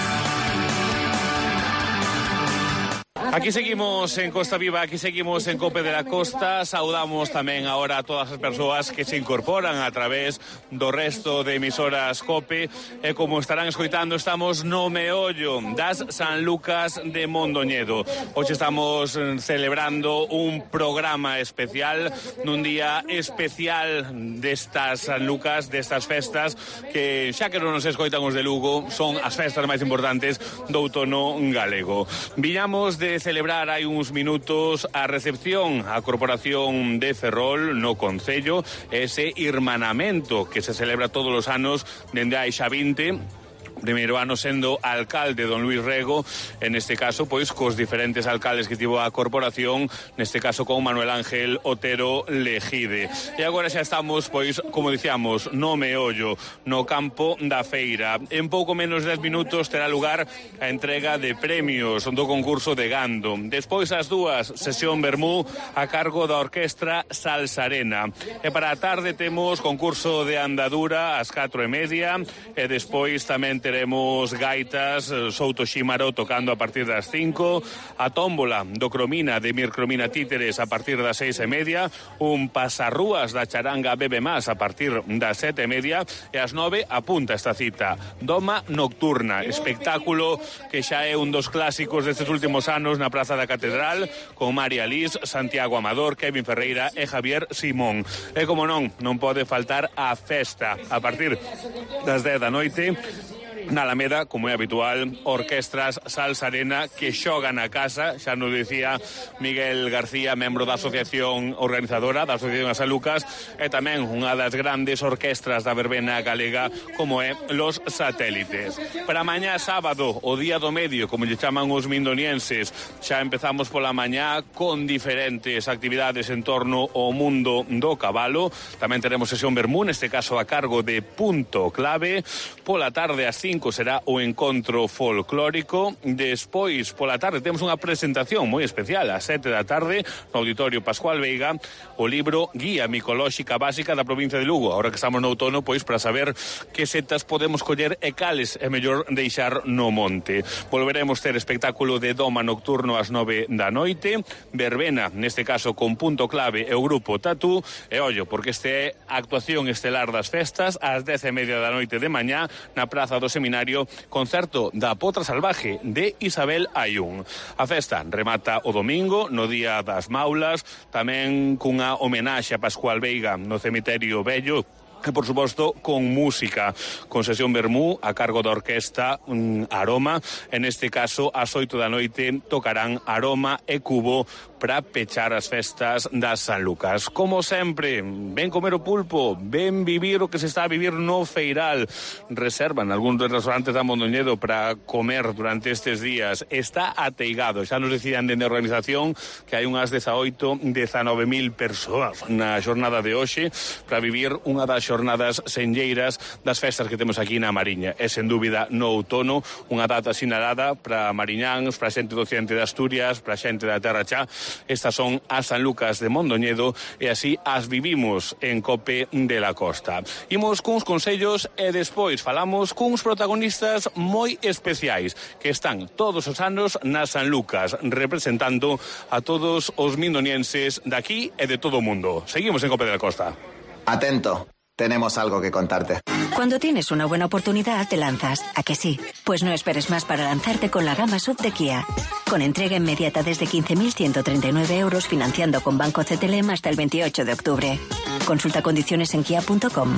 Aquí seguimos en Costa Viva, aquí seguimos en Cope de la Costa. Saudamos tamén agora a todas as persoas que se incorporan a través do resto de emisoras Cope. E como estarán escoitando, estamos no meollo das San Lucas de Mondoñedo. Hoxe estamos celebrando un programa especial, nun día especial destas San Lucas, destas festas, que xa que non nos escoitan os de Lugo, son as festas máis importantes do outono galego. Viñamos de celebrar hai uns minutos a recepción á Corporación de Ferrol no Concello, ese irmanamento que se celebra todos os anos dende hai xa vinte. Primeiro ano sendo alcalde don Luís Rego, en este caso, pois, cos diferentes alcaldes que tivo a corporación, neste caso con Manuel Ángel Otero Lejide. E agora xa estamos, pois, como dicíamos, no meollo, no campo da feira. En pouco menos de dez minutos terá lugar a entrega de premios do concurso de Gando. Despois, as dúas, sesión vermú a cargo da Orquestra Salsarena. E para a tarde temos concurso de andadura ás catro e media, e despois tamén teremos gaitas, Souto Xímaro tocando a partir das cinco, a tómbola do Cromina de Mircromina Títeres a partir das seis e media, un pasarrúas da Charanga Bebe Más a partir das sete e media, e ás nove apunta esta cita, Doma Nocturna, espectáculo que xa é un dos clásicos destes últimos anos na Praza da Catedral, con María Liz, Santiago Amador, Kevin Ferreira e Javier Simón. E como non, non pode faltar a festa a partir das dez da noite, na Alameda, como é habitual, orquestras Salsarena que xogan a casa, xa nos dicía Miguel García, membro da asociación organizadora da Asociación a San Lucas, e tamén unha das grandes orquestras da verbena galega, como é Los Satélites. Para mañá sábado, o día do medio, como lle chaman os mindonienses, xa empezamos pola mañá con diferentes actividades en torno ao mundo do cabalo. Tamén teremos sesión vermú, neste caso a cargo de Punto Clave. Pola tarde ás cinco será o encontro folclórico. Despois, pola tarde, temos unha presentación moi especial ás sete da tarde no Auditorio Pascual Veiga, o libro Guía Micolóxica Básica da provincia de Lugo. Ahora que estamos no outono, pois para saber que setas podemos coller e cales é mellor deixar no monte. Volveremos ter espectáculo de Doma Nocturno ás nove da noite, verbena, neste caso con Punto Clave e o grupo Tatú, e ollo, porque este é a actuación estelar das festas ás dez e media da noite de mañá na Praza do Seminario, concerto da Potra Salvaje de Isabel Ayún. A festa remata o domingo, no Día das Maulas, tamén cunha homenaxe a Pascual Veiga no Cemiterio Vello, e, por suposto, con música, con sesión vermú a cargo da orquesta um, Aroma. En este caso, ás oito da noite tocarán Aroma e Cubo para pechar as festas das San Lucas. Como sempre, ven comer o pulpo, ven vivir o que se está a vivir no Feiral. Reservan algúns dos restaurantes da Mondoñedo para comer durante estes días. Está ateigado. Xa nos decían dende a organización que hai unhas dezaoito, dezanove mil persoas na xornada de hoxe para vivir unha das xornadas senlleiras das festas que temos aquí na Mariña. É, sen dúbida, no outono, unha data sinalada para mariñáns, para xente do occidente de Asturias, para xente da Terra Chá. Estas son as San Lucas de Mondoñedo e así as vivimos en Cope de la Costa. Imos cuns consellos e despois falamos cuns protagonistas moi especiais que están todos os anos nas San Lucas representando a todos os mindonienses daqui e de todo o mundo. Seguimos en Cope de la Costa. Atento. Tenemos algo que contarte. Cuando tienes una buena oportunidad, te lanzas. ¿A que sí? Pues no esperes más para lanzarte con la gama S U V de Kia. Con entrega inmediata desde quince mil ciento treinta y nueve euros, financiando con Banco C T L M hasta el veintiocho de octubre. Consulta condiciones en kia punto com.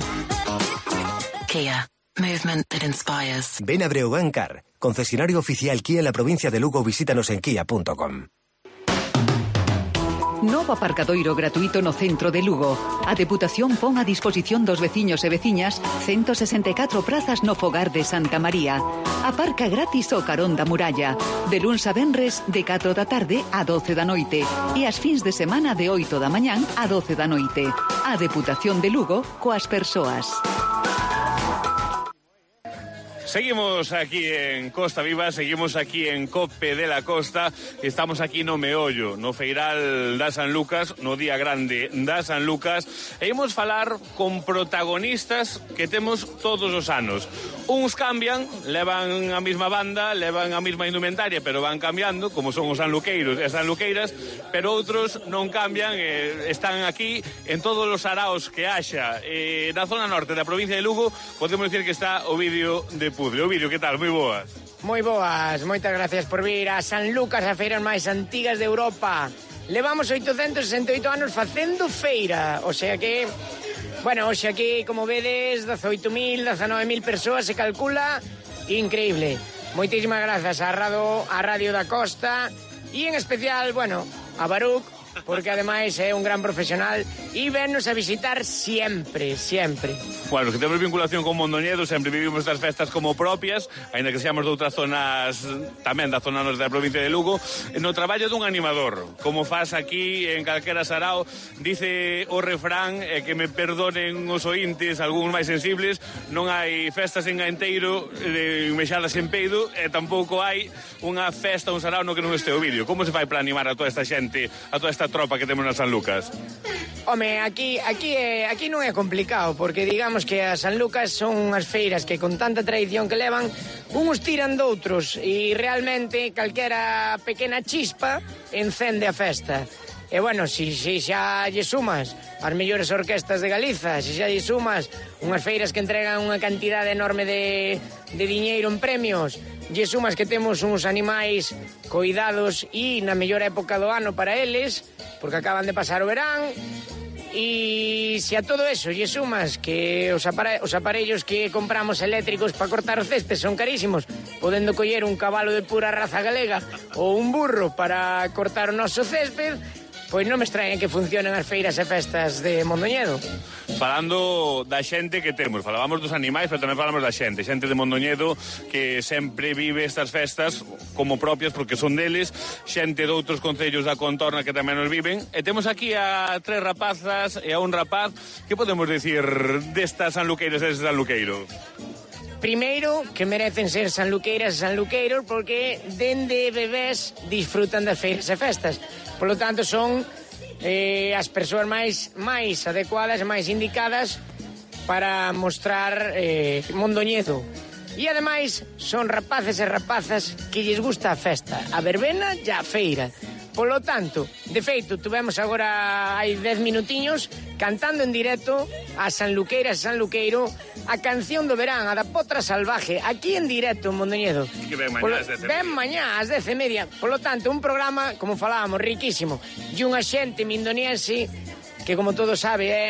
Kia. Movement that inspires. Ven a Breogán Car, concesionario oficial Kia en la provincia de Lugo. Visítanos en kia punto com. Novo aparcadoiro gratuito no centro de Lugo. A Deputación pon a disposición dos veciños e veciñas ciento sesenta e catro prazas no fogar de Santa María. Aparca gratis o carón da muralla. De luns a venres de catro da tarde a doce da noite. E as fins de semana de oito da mañán a doce da noite. A Deputación de Lugo coas persoas. Seguimos aquí en Costa Viva, seguimos aquí en Cope de la Costa, estamos aquí no Meollo, no Feiral da San Lucas, no Día Grande da San Lucas, e imos falar con protagonistas que temos todos os anos. Uns cambian, levan a mesma banda, levan a mesma indumentaria, pero van cambiando, como son os sanluqueiros e as sanluqueiras, pero outros non cambian, eh, están aquí en todos os araos que haxa. Eh, na zona norte da provincia de Lugo, podemos decir que está Ovidio de Pudre. Ovidio, que tal? Moi boas. Moi boas, moitas gracias por vir a San Lucas, a feiras máis antigas de Europa. Levamos oitocentos sesenta e oito anos facendo feira, o sea que, bueno, hoxe aquí, como vedes, dezoito mil, dezanove mil persoas se calcula, increíble. Moitísimas grazas a Radio, a Radio da Costa e en especial, bueno, a Baruc, porque ademais é un gran profesional e vennos a visitar sempre, sempre. Bueno, que temos vinculación con Mondoñedo, sempre vivimos estas festas como propias, aínda que seamos de outras zonas, tamén da zona norte da provincia de Lugo, no traballo dun animador, como faz aquí en calquera sarao, dice o refrán, eh, que me perdonen os ointes, algúns máis sensibles, non hai festas en Gaenteiro, de mexadas en peido, e tampouco hai unha festa, un sarao no que non este o vídeo. Como se fai para animar a toda esta xente, a toda esta tropa que temos na San Lucas? Home, aquí aquí é, aquí non é complicado, porque digamos que a San Lucas son unhas feiras que con tanta tradición que levan, uns tiran doutros e realmente calquera pequena chispa encende a festa. E bueno, si, si xa lle sumas as mellores orquestas de Galiza, si xa lle sumas unhas feiras que entregan unha cantidade enorme de, de diñeiro en premios, lle sumas que temos uns animais coidados e na mellor época do ano para eles, porque acaban de pasar o verán, e se a todo eso lle sumas que os, apare os aparellos que compramos eléctricos para cortar o césped son carísimos, podendo coller un cabalo de pura raza galega ou un burro para cortar o noso césped, pois non me extraña que funcionen as feiras e festas de Mondoñedo. Falando da xente que temos, falábamos dos animais, pero tamén falamos da xente, xente de Mondoñedo que sempre vive estas festas como propias porque son deles, xente de outros concellos da contorna que tamén nos viven, e temos aquí a tres rapazas e a un rapaz. Que podemos decir destas sanluqueiras e destes sanluqueiros? Primeiro, que merecen ser sanluqueiras e sanluqueiros porque dende bebés disfrutan das feiras e festas. Por lo tanto, son eh, as persoas máis máis adecuadas e máis indicadas para mostrar eh, Mondoñedo. E ademais, son rapaces e rapazas que lles gusta a festa, a verbena e a feira. Por lo tanto, de feito, tuvemos agora hai dez minutiños cantando en directo a Sanluqueiras e Sanluqueiro a canción do verán, a da Potra Salvaje, aquí en directo en Mondoñedo. Que ven mañá ás dez e media. Ven mañá ás dez e media. Por lo tanto, un programa, como falábamos, riquísimo. E unha xente mindoniense que, como todo sabe, é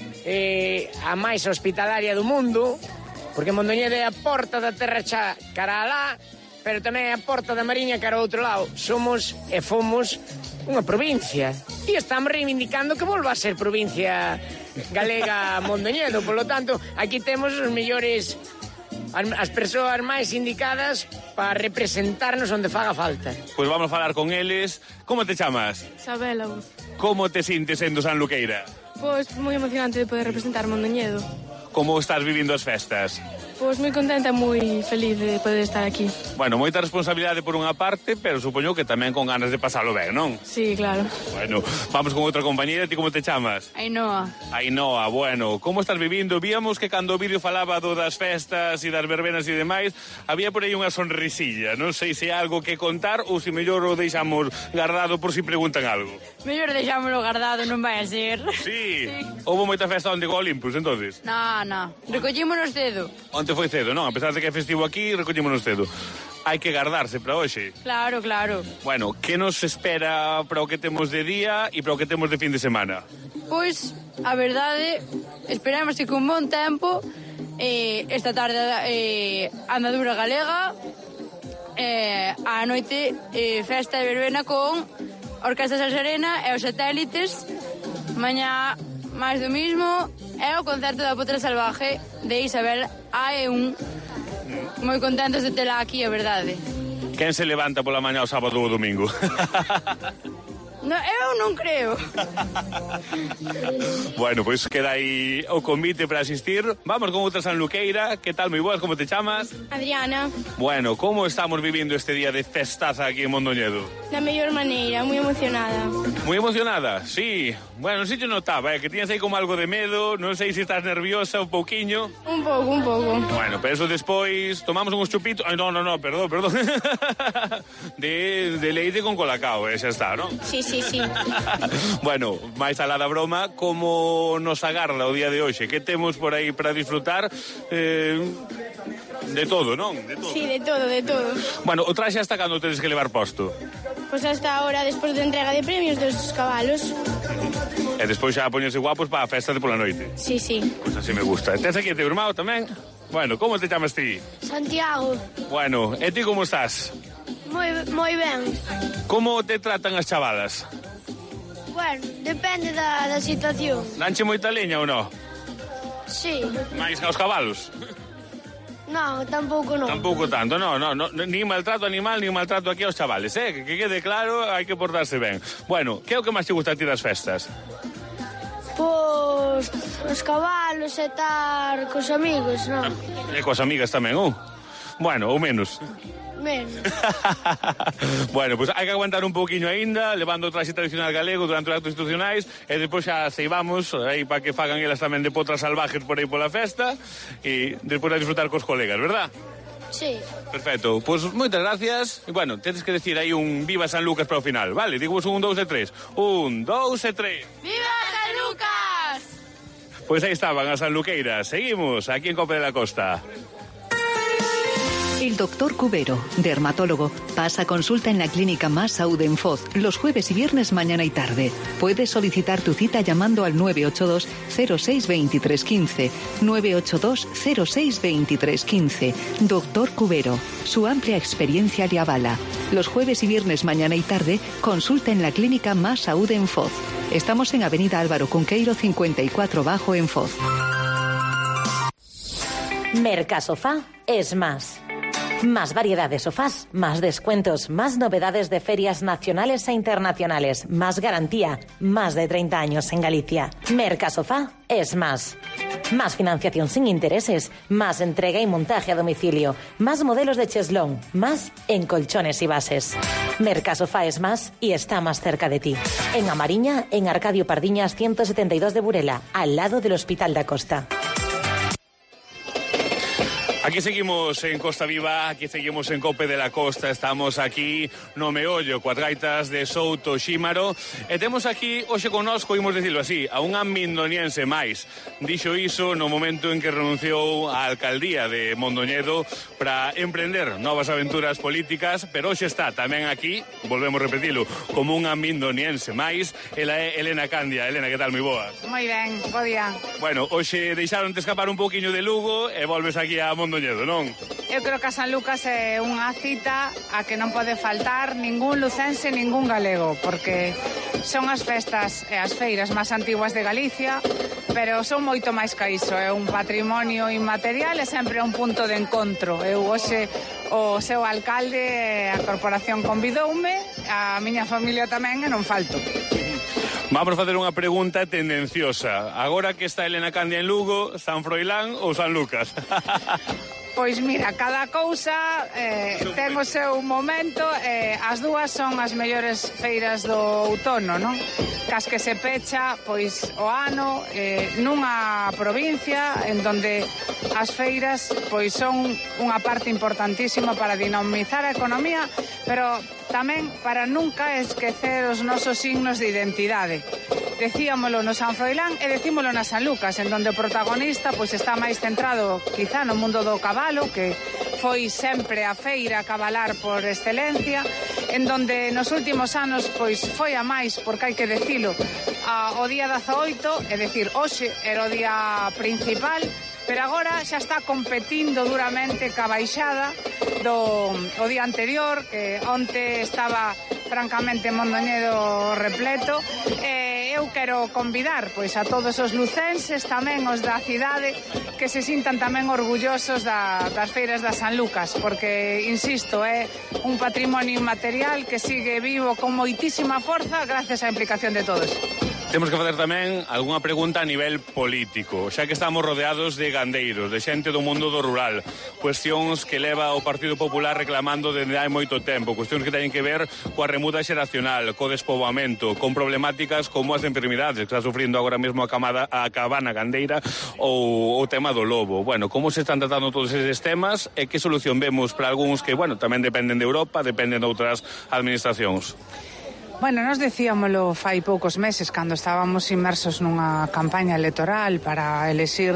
eh, a máis hospitalaria do mundo, porque Mondoñedo é a porta da terra xa cara alá, pero tamén é a porta da Mariña cara ao outro lado. Somos e fomos unha provincia e estamos reivindicando que volva a ser provincia galega Mondoñedo. Por lo tanto, aquí temos os mellores, as persoas máis indicadas para representarnos onde faga falta. Pois vamos a falar con eles. Como te chamas? Isabela. Como te sintes sendo sanluqueira? Pois moi emocionante de poder representar Mondoñedo. Como estás vivindo as festas? Pois moi contenta e moi feliz de poder estar aquí. Bueno, moita responsabilidade por unha parte, pero supoño que tamén con ganas de pasalo ben, non? Sí, claro. Bueno, vamos con outra compañera. Ti como te chamas? Ainhoa. Ainhoa, bueno, como estás vivindo? Víamos que cando o vídeo falaba do das festas e das verbenas e demais, había por aí unha sonrisilla. Non sei se é algo que contar ou se mellor o deixamos guardado por si preguntan algo. Mellor deixámoslo guardado, non vai a ser. Sí. sí. Houve moita festa onde go Olympus, entonces? No, no. Recollímonos cedo. Onte foi cedo, non? A pesar de que é festivo aquí, recollímonos cedo. Hai que guardarse para hoxe. Claro, claro. Bueno, que nos espera para o que temos de día e para o que temos de fin de semana? Pois, a verdade, esperamos que con bon tempo, eh, esta tarde eh, andadura galega, eh, a noite eh, festa de verbena con Orquesta Sal Serena e os Satélites. Mañá máis do mismo e o concerto da Potra Salvaje de Isabel A E un. Moi contentos de tela aquí, a verdade. Quen se levanta pola mañá o sábado ou o domingo? No, eu non creo. Bueno, pois pues queda aí o convite para asistir. Vamos con outra sanluqueira. Que tal, moi boas, como te chamas? Adriana. Bueno, como estamos vivindo este día de festaza aquí en Mondoñedo? Da mellor maneira, moi emocionada. Moi emocionada, sí. Bueno, si te notaba, eh, que tiñas aí como algo de medo. Non sei se estás nerviosa un pouquiño. Un pouco, un pouco. Bueno, pero eso despois tomamos uns chupitos. Ai, non, non, non, perdón, perdón. de, de leite con colacao, eh, xa está, non? Sí, sí, sí. Bueno, máis alá da broma, como nos agarda o día de hoxe? Que temos por aí para disfrutar? Eh, de todo, non? De todo. Sí, de todo, de todo. Bueno, o traxe hasta cando tedes que levar posto? Pois pues hasta ahora, despois da entrega de premios dos cabalos. E despois xa poñerse guapos para a festa de pola noite. Sí, sí. Pois así me gusta. E tes aquí teu irmão tamén? Bueno, como te chamas ti? Santiago. Bueno, e ti como estás? Moi, moi ben. Como te tratan as chavalas? Bueno, depende da, da situación. Danche moita leña ou non? Sí. Mais que aos cabalos? Non, tampouco non. Tampouco tanto, non, non, no, ni maltrato animal, ni maltrato aquí aos chavales, eh? Que, que quede claro, hai que portarse ben. Bueno, que é o que máis te gusta a ti das festas? Pois os cabalos e estar cos amigos, non? E coas amigas tamén, ou? Bueno, ou menos. Menos. Bueno, pois pues hai que aguantar un pouquiño aínda, levando o traxe tradicional galego durante os actos institucionais, e depois xa ceibamos aí para que fagan elas tamén de potras salvajes por aí pola festa, e despois a disfrutar cos colegas, verdad? Sí. Perfecto, pois pues moitas gracias. E bueno, tedes que decir aí un viva San Lucas para o final, vale? Digamos un, dous e tres. Un, dous e tres. Viva San Lucas! Pois pues aí estaban as sanluqueiras. Seguimos aquí en Cope de la Costa. El doctor Cubero, dermatólogo, pasa consulta en la clínica Más Salud en Foz los jueves y viernes mañana y tarde. Puedes solicitar tu cita llamando al nueve ocho dos, cero seis, dos tres uno cinco, nueve ocho dos, cero seis, dos tres uno cinco. Doctor Cubero, su amplia experiencia le avala. Los jueves y viernes mañana y tarde, consulta en la clínica Más Salud en Foz. Estamos en Avenida Álvaro Cunqueiro cincuenta y cuatro Bajo en Foz. Mercasofá es más. Más variedad de sofás, más descuentos, más novedades de ferias nacionales e internacionales, más garantía, más de treinta años en Galicia. Mercasofá es más. Más financiación sin intereses, más entrega y montaje a domicilio, más modelos de cheslón, más en colchones y bases. Mercasofá es más y está más cerca de ti. En Amariña, en Arcadio Pardiñas ciento setenta y dos de Burela, al lado del Hospital da Costa. Aquí seguimos en Costa Viva, aquí seguimos en Cope de la Costa, estamos aquí no meollo, coas gaitas de Souto Xímaro, e temos aquí hoxe connosco, imos decirlo así, a unha mindoniense máis. Dixo iso no momento en que renunciou á alcaldía de Mondoñedo para emprender novas aventuras políticas, pero hoxe está tamén aquí, volvemos a repetilo, como unha mindoniense máis. Ela é Elena Candia. Elena, que tal, moi boa? Moi ben, bo día. Bueno, hoxe deixaronte escapar un pouquiño de Lugo e volves aquí a Mondoñedo, non? Eu creo que a San Lucas é unha cita a que non pode faltar ningún lucense, ningún galego, porque son as festas e as feiras máis antiguas de Galicia, pero son moito máis que iso, é un patrimonio inmaterial e sempre un punto de encontro. Eu hoxe o seu alcalde, a corporación convidoume, a miña familia tamén e non falto. Vamos a facer unha pregunta tendenciosa. Agora que está Elena Candia en Lugo, San Froilán ou San Lucas? Pois mira, cada cousa eh, ten o seu momento, eh, as dúas son as mellores feiras do outono, non? Cas que se pecha, pois, o ano eh, nunha provincia en donde as feiras, pois, son unha parte importantísima para dinamizar a economía, pero tamén para nunca esquecer os nosos signos de identidade. Decíamolo no San Froilán e decímolo na San Lucas, en donde o protagonista pois está máis centrado quizá no mundo do cabalo, que foi sempre a feira a cabalar por excelencia, en donde nos últimos anos pois foi a máis, porque hai que decilo, a, o día dezaoito, é dicir, hoxe era o día principal, pero agora xa está competindo duramente ca baixada do o día anterior, que onte estaba francamente, Mondoñedo repleto. E eu quero convidar pois a todos os lucenses, tamén os da cidade, que se sintan tamén orgullosos da, das feiras da San Lucas, porque, insisto, é un patrimonio inmaterial que sigue vivo con moitísima forza gracias á implicación de todos. Temos que facer tamén algunha pregunta a nivel político, xa que estamos rodeados de gandeiros, de xente do mundo do rural, cuestións que leva o Partido Popular reclamando desde hai moito tempo, cuestións que teñen que ver coa remuda xeracional, co despoboamento, con problemáticas como as enfermidades que está sufrindo agora mesmo a, camada, a cabana gandeira ou o tema do lobo. Bueno, como se están tratando todos eses temas e que solución vemos para algúns que, bueno, tamén dependen de Europa, dependen de outras administracións? Bueno, nos decíamolo fai poucos meses cando estábamos inmersos nunha campaña electoral para elexir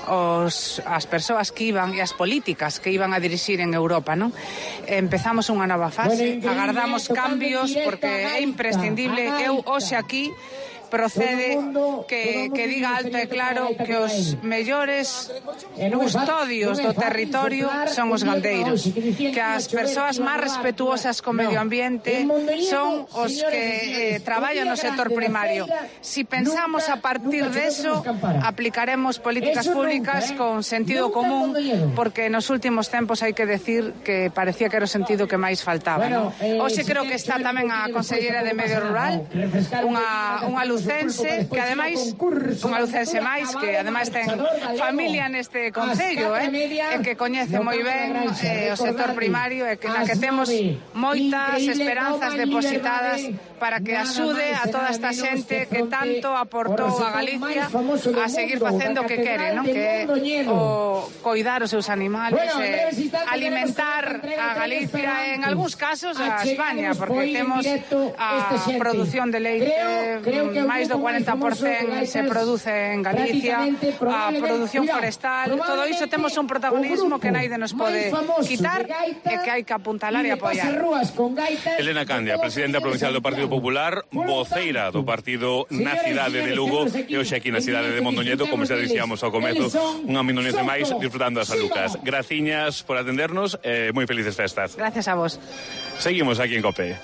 os, as persoas que iban e as políticas que iban a dirixir en Europa, non? Empezamos unha nova fase, agardamos cambios porque é imprescindible. Eu hoxe aquí procede que, que diga alto e claro que os mellores custodios do territorio son os gandeiros, que as persoas máis respetuosas co medio ambiente son os que eh, traballan no sector primario. Si pensamos a partir deso, aplicaremos políticas públicas con sentido común, porque nos últimos tempos hai que decir que parecía que era o sentido que máis faltaba, non? Hoxe creo que está tamén a Conselleira de Medio Rural, unha, unha luz lucense, que ademais unha lucense máis, que ademais ten familia neste concello, eh, e que coñece moi ben eh, o sector primario e que na que temos moitas esperanzas depositadas para que axude a toda esta xente que tanto aportou a Galicia a seguir facendo o que quere, non? Que o coidar os seus animales, e alimentar a Galicia, en algúns casos a España, porque temos a produción de leite, máis do cuarenta por cento se produce en Galicia, a produción forestal, todo iso temos un protagonismo que naide nos pode quitar e que hai que apuntalar e apoiar. Elena Candia, presidenta provincial do Partido Popular, voceira do partido na cidade de Lugo e hoxe aquí na cidade de Mondoñedo, como xa dicíamos ao comezo, unha Mondoñedo máis disfrutando a San Lucas. Graciñas por atendernos e moi felices festas. Gracias a vos. Seguimos aquí en COPE.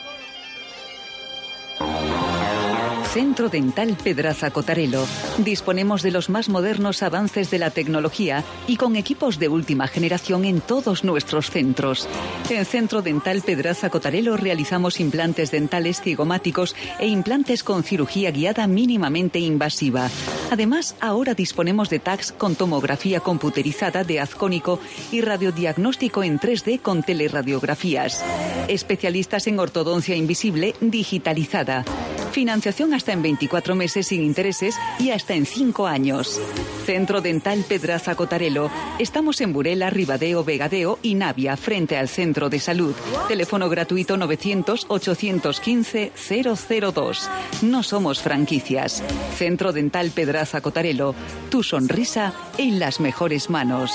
Centro Dental Pedraza Cotarelo. Disponemos de los más modernos avances de la tecnología y con equipos de última generación en todos nuestros centros. En Centro Dental Pedraza Cotarelo realizamos implantes dentales cigomáticos e implantes con cirugía guiada mínimamente invasiva. Además, ahora disponemos de tags con tomografía computerizada de haz cónico y radiodiagnóstico en tres D con teleradiografías. Especialistas en ortodoncia invisible digitalizada. Financiación hasta en veinticuatro meses sin intereses y hasta en cinco años. Centro Dental Pedraza Cotarelo. Estamos en Burela, Ribadeo, Vegadeo y Navia, frente al Centro de Salud. Teléfono gratuito novecientos, ochocientos quince, cero cero dos. No somos franquicias. Centro Dental Pedraza Cotarelo. Tu sonrisa en las mejores manos.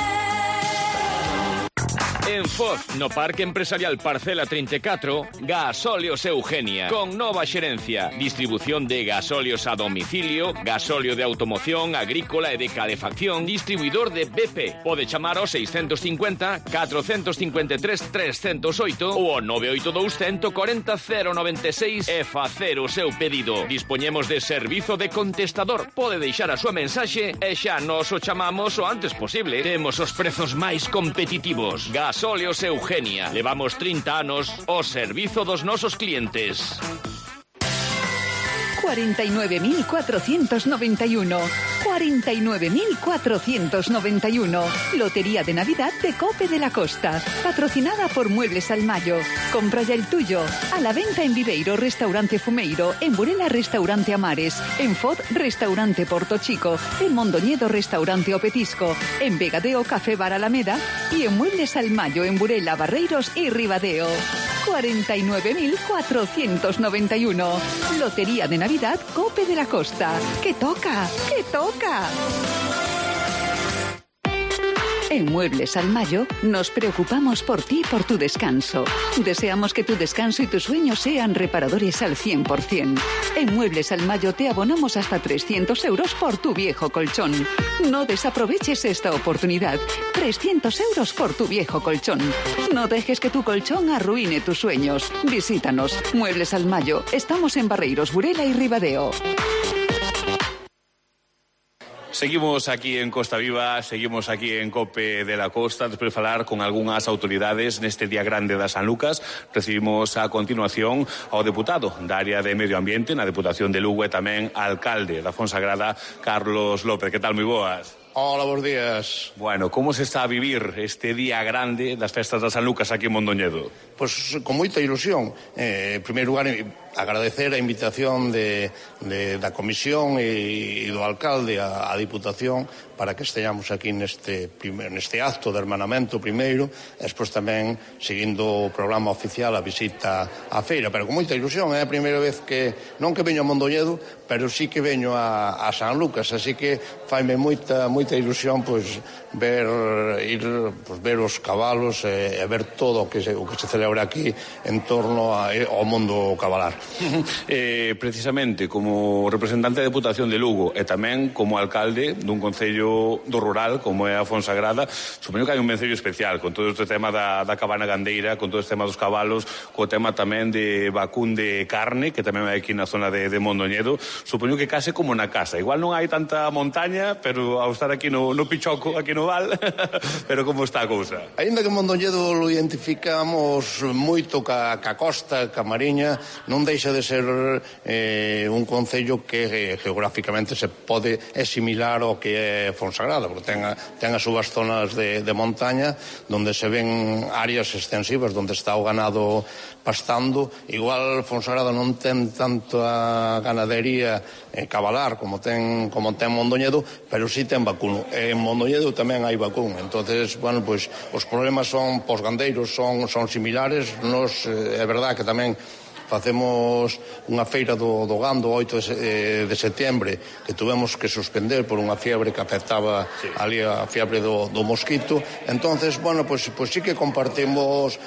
En Foz, no Parque Empresarial Parcela treinta e catro, Gasóleos Eugenia, con nova xerencia, distribución de gasóleos a domicilio, gasóleo de automoción, agrícola e de calefacción, distribuidor de B P. Pode chamar ao seiscentos cincuenta, catrocentos cincuenta e tres, trescentos oito ou ao nove oito dous, cento corenta, cero noventa e seis e facer o seu pedido. Dispoñemos de servizo de contestador. Pode deixar a súa mensaxe e xa nos o chamamos o antes posible. Temos os prezos máis competitivos. Gasóleos Eugenia. Levamos trinta anos ao servizo dos nosos clientes. cuarenta y nueve mil cuatrocientos noventa y uno. cuarenta y nueve mil cuatrocientos noventa y uno. Lotería de Navidad de Cope de la Costa. Patrocinada por Muebles al Mayo. Compra ya el tuyo. A la venta en Viveiro, Restaurante Fumeiro. En Burela, Restaurante Amares. En Foz, Restaurante Porto Chico. En Mondoñedo, Restaurante Opetisco. En Vegadeo, Café Bar Alameda. Y en Muebles al Mayo, en Burela, Barreiros y Ribadeo. cuarenta y nueve mil cuatrocientos noventa y uno. Lotería de Navidad Cope de la Costa. ¡Que toca! ¡Que toca! En Muebles al Mayo nos preocupamos por ti y por tu descanso. Deseamos que tu descanso y tus sueños sean reparadores al cien por ciento. En Muebles al Mayo te abonamos hasta trescientos euros por tu viejo colchón. No desaproveches esta oportunidad. trescientos euros por tu viejo colchón. No dejes que tu colchón arruine tus sueños. Visítanos. Muebles al Mayo. Estamos en Barreiros, Burela y Ribadeo. Seguimos aquí en Costa Viva, seguimos aquí en COPE de la Costa, despois de falar con algunhas autoridades neste día grande da San Lucas. Recibimos a continuación ao deputado da área de Medio Ambiente na Deputación de Lugo e tamén alcalde da Fonsagrada, Carlos López. Que tal, moi boas? Hola, bons días. Bueno, como se está a vivir este día grande das festas da San Lucas aquí en Mondoñedo? Pois con moita ilusión. Eh, en primeiro lugar, agradecer a invitación de, de, da Comisión e, e do alcalde á, Diputación para que esteamos aquí neste, primer, neste acto de hermanamento primeiro, e despois tamén seguindo o programa oficial a visita á feira, pero con moita ilusión. É a primeira vez que, non que veño a Mondoñedo, pero sí que veño a, a San Lucas, así que faime moita, moita ilusión pois ver ir pois, ver os cabalos e, e ver todo o que se, o que se celebra aquí en torno a, ao mundo cabalar. Eh, precisamente como representante da Deputación de Lugo e tamén como alcalde dun concello do rural como é a Fonsagrada, supoño que hai un mencello especial con todo este tema da, da cabana gandeira, con todo este tema dos cabalos, co tema tamén de vacún de carne que tamén hai aquí na zona de, de Mondoñedo. Supoño que case como na casa, igual non hai tanta montaña, pero ao estar aquí no, no Pichoco, aquí no Val, pero como está a cousa? Ainda que Mondoñedo lo identificamos moito ca, ca costa, ca mariña, non deixa de ser eh, un concello que eh, geográficamente se pode é similar ao que é Fonsagrada, porque ten, a, ten as súas zonas de, de montaña donde se ven áreas extensivas donde está o ganado pastando. Igual Fonsagrada non ten tanto a ganadería eh, cabalar como ten como ten Mondoñedo, pero sí ten vacuno. E en Mondoñedo tamén hai vacuno. Entonces, bueno, pues os problemas son pos gandeiros son son similares. Nos eh, é verdad que tamén facemos unha feira do, do gando oito de setembro que tuvemos que suspender por unha fiebre que afectaba sí. ali a fiebre do, do mosquito. Entonces, bueno, pues, pues sí que compartimos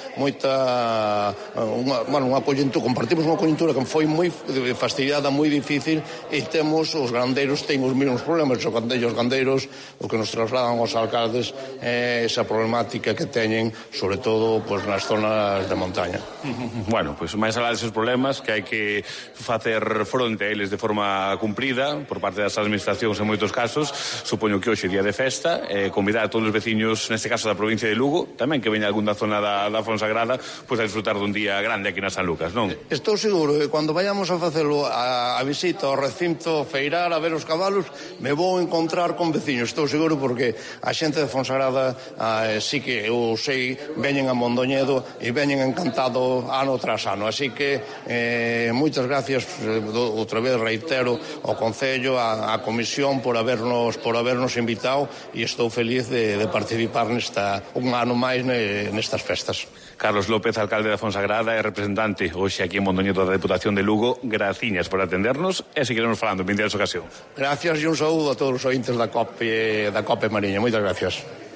moita unha, bueno, unha coyuntura, compartimos unha coyuntura que foi moi fastidiada, moi difícil, e temos os gandeiros ten os mesmos problemas, os gandeiros gandeiros o que nos trasladan aos alcaldes é esa problemática que teñen sobre todo pues, nas zonas de montaña. Bueno, pues máis alá deses problemas que hai que facer fronte a eles de forma cumprida por parte das administracións en moitos casos. Supoño que hoxe día de festa, eh, convidar a todos os veciños, neste caso da provincia de Lugo, tamén que veña algún da zona da, da Fonsagrada, pois pues a disfrutar dun día grande aquí na San Lucas, non? Estou seguro que cando vayamos a facelo a, a visita ao recinto feirar a ver os cabalos, me vou encontrar con veciños, estou seguro, porque a xente de Fonsagrada eh, sí que eu sei, veñen a Mondoñedo e veñen encantado ano tras ano, así que Eh, moitas gracias eh, outra vez reitero ao Concello, a, a Comisión por habernos por habernos invitado, e estou feliz de, de participar nesta un ano máis ne, nestas festas. Carlos López, alcalde da Fonsagrada e representante hoxe aquí en Mondoñedo da Deputación de Lugo, graciñas por atendernos e seguiremos falando en vindeiras ocasións. Gracias e un saúdo a todos os ointes da COPE da COPE Mariña. Moitas gracias.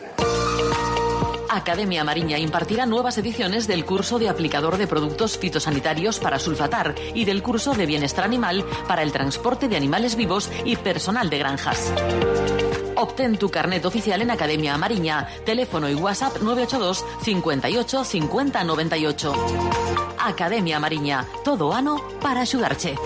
Academia Mariña impartirá nuevas ediciones del curso de aplicador de productos fitosanitarios para sulfatar y del curso de bienestar animal para el transporte de animales vivos y personal de granjas. Obtén tu carnet oficial en Academia Mariña. Teléfono y WhatsApp nueve ocho dos, cincuenta y ocho, cincuenta, noventa y ocho. Academia Mariña. Todo ano para axudarche.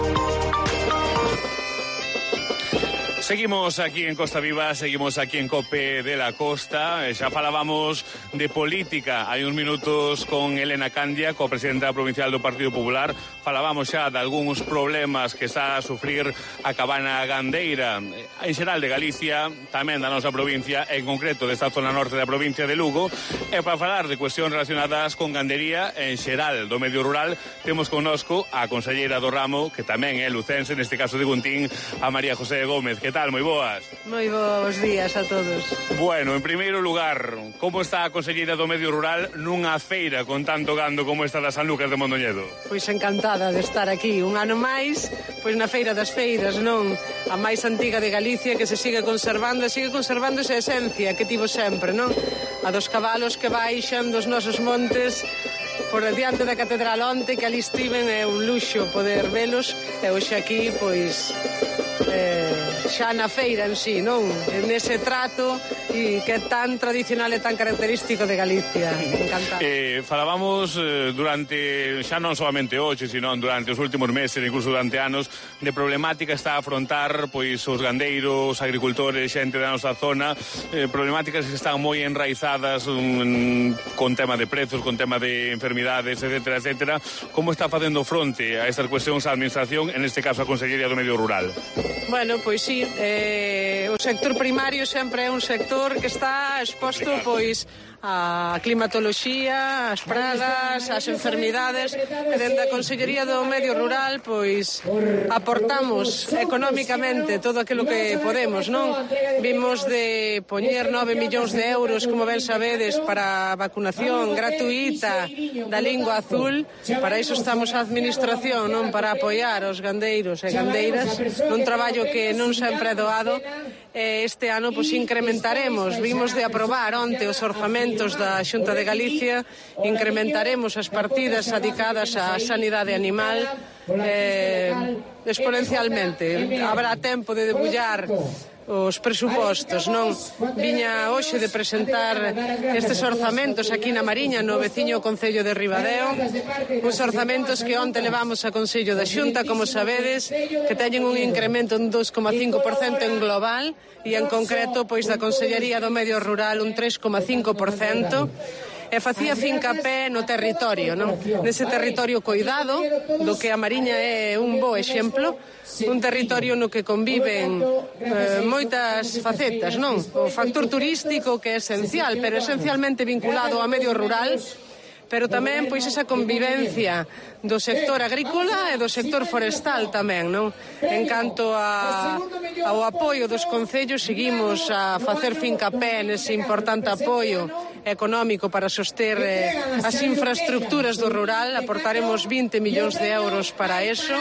Seguimos aquí en Costa Viva, seguimos aquí en COPE de la Costa. Xa falábamos de política hai uns minutos con Elena Candia, copresidenta provincial do Partido Popular. Falábamos xa de algúns problemas que está a sufrir a cabana gandeira en xeral de Galicia, tamén da nosa provincia, en concreto desta zona norte da provincia de Lugo. E para falar de cuestións relacionadas con gandería en xeral do medio rural, temos connosco a conselleira do ramo, que tamén é lucense, neste caso de Guntín, a María José Gómez. Que tal? tal? Moi boas. Moi bons días a todos. Bueno, en primeiro lugar, como está a Conselleira do Medio Rural nunha feira con tanto gando como esta da San Lucas de Mondoñedo? Pois encantada de estar aquí un ano máis, pois na Feira das Feiras, non? A máis antiga de Galicia, que se sigue conservando e sigue conservando esa esencia que tivo sempre, non? A dos cabalos que baixan dos nosos montes por diante da Catedral onte, que ali estiven, é un luxo poder velos, e hoxe aquí, pois, eh, xa na feira en sí, non? Nese trato e que é tan tradicional e tan característico de Galicia. Encantada. Eh, falábamos eh, durante, xa non solamente hoxe, sino durante os últimos meses, incluso durante anos, de problemática está a afrontar pois os gandeiros, agricultores, xente da nosa zona, eh, problemáticas que están moi enraizadas um, con tema de prezos, con tema de enfermidades, etcétera, etcétera. Como está facendo fronte a estas cuestións a administración, en este caso a Consellería do Medio Rural? Bueno, pois sí, eh, o sector primario sempre é un sector que está exposto pois a climatoloxía, as pragas, as enfermidades, e dende a Consellería do Medio Rural pois aportamos económicamente todo aquilo que podemos, non? Vimos de poñer nove millóns de euros, como ben sabedes, para a vacunación gratuita da lingua azul. Para iso estamos a administración, non? Para apoiar os gandeiros e gandeiras nun traballo que non sempre é doado. Este ano pois incrementaremos, vimos de aprobar onte os orzamentos da Xunta de Galicia, incrementaremos as partidas dedicadas á sanidade animal eh, exponencialmente. Habrá tempo de debullar os presupostos, non? Viña hoxe de presentar estes orzamentos aquí na Mariña, no veciño Concello de Ribadeo, uns orzamentos que onte levamos a Consello da Xunta, como sabedes, que teñen un incremento un dos coma cinco por cento en global e en concreto pois da Consellería do Medio Rural un tres coma cinco por cento. E facía fincapé no territorio, non? Nese territorio coidado, do que a Mariña é un bo exemplo, un territorio no que conviven eh, moitas facetas, non? O factor turístico, que é esencial, pero esencialmente vinculado ao medio rural, pero tamén pois esa convivencia do sector agrícola e do sector forestal tamén, non? En canto a, ao apoio dos concellos, seguimos a facer fincapé nese importante apoio económico para soster eh, as infraestructuras do rural. Aportaremos vinte millóns de euros para eso,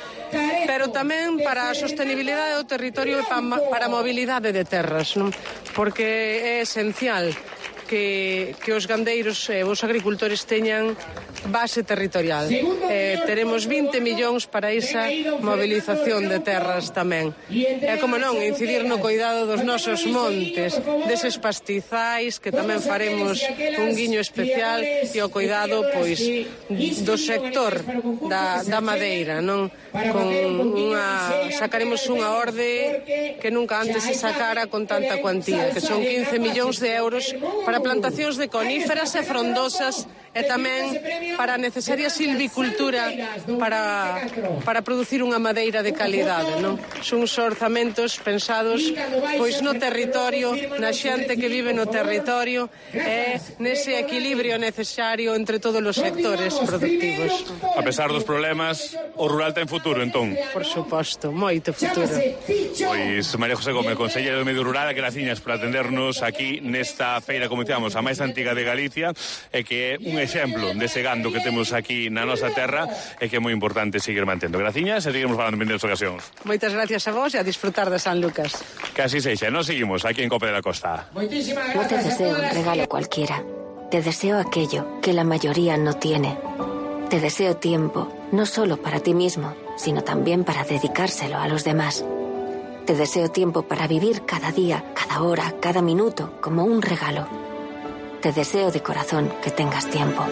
pero tamén para a sostenibilidade do territorio e para a mobilidade de terras, non? Porque é esencial que, que os gandeiros e os agricultores teñan base territorial. Eh, teremos vinte millóns para esa movilización de terras tamén. E, como non, incidir no cuidado dos nosos montes, deses pastizais, que tamén faremos un guiño especial, e o cuidado, pois, do sector da, da madeira, non? Con unha, sacaremos unha orde que nunca antes se sacara con tanta cuantía, que son quince millóns de euros para plantacións de coníferas e frondosas, e tamén para a necesaria silvicultura para, para producir unha madeira de calidade, non? Son uns orzamentos pensados pois no territorio, na xente que vive no territorio, e nese equilibrio necesario entre todos os sectores productivos. A pesar dos problemas, o rural ten futuro, entón? Por suposto, moito futuro. Pois María José Gómez, conselleira do Medio Rural, graciñas por atendernos aquí nesta feira, como dicamos, a máis antiga de Galicia, e que é un exemplo dese gando que temos aquí na nosa terra e que é moi importante seguir mantendo. Graciñas e seguimos falando en vendentes ocasións. Moitas gracias a vos e a disfrutar de San Lucas. Que así sexa, nos seguimos aquí en Cope de la Costa. No te deseo un regalo cualquiera. Te deseo aquello que la mayoría no tiene. Te deseo tiempo, no solo para ti mismo, sino también para dedicárselo a los demás. Te deseo tiempo para vivir cada día, cada hora, cada minuto como un regalo. Te deseo de corazón que tengas tiempo.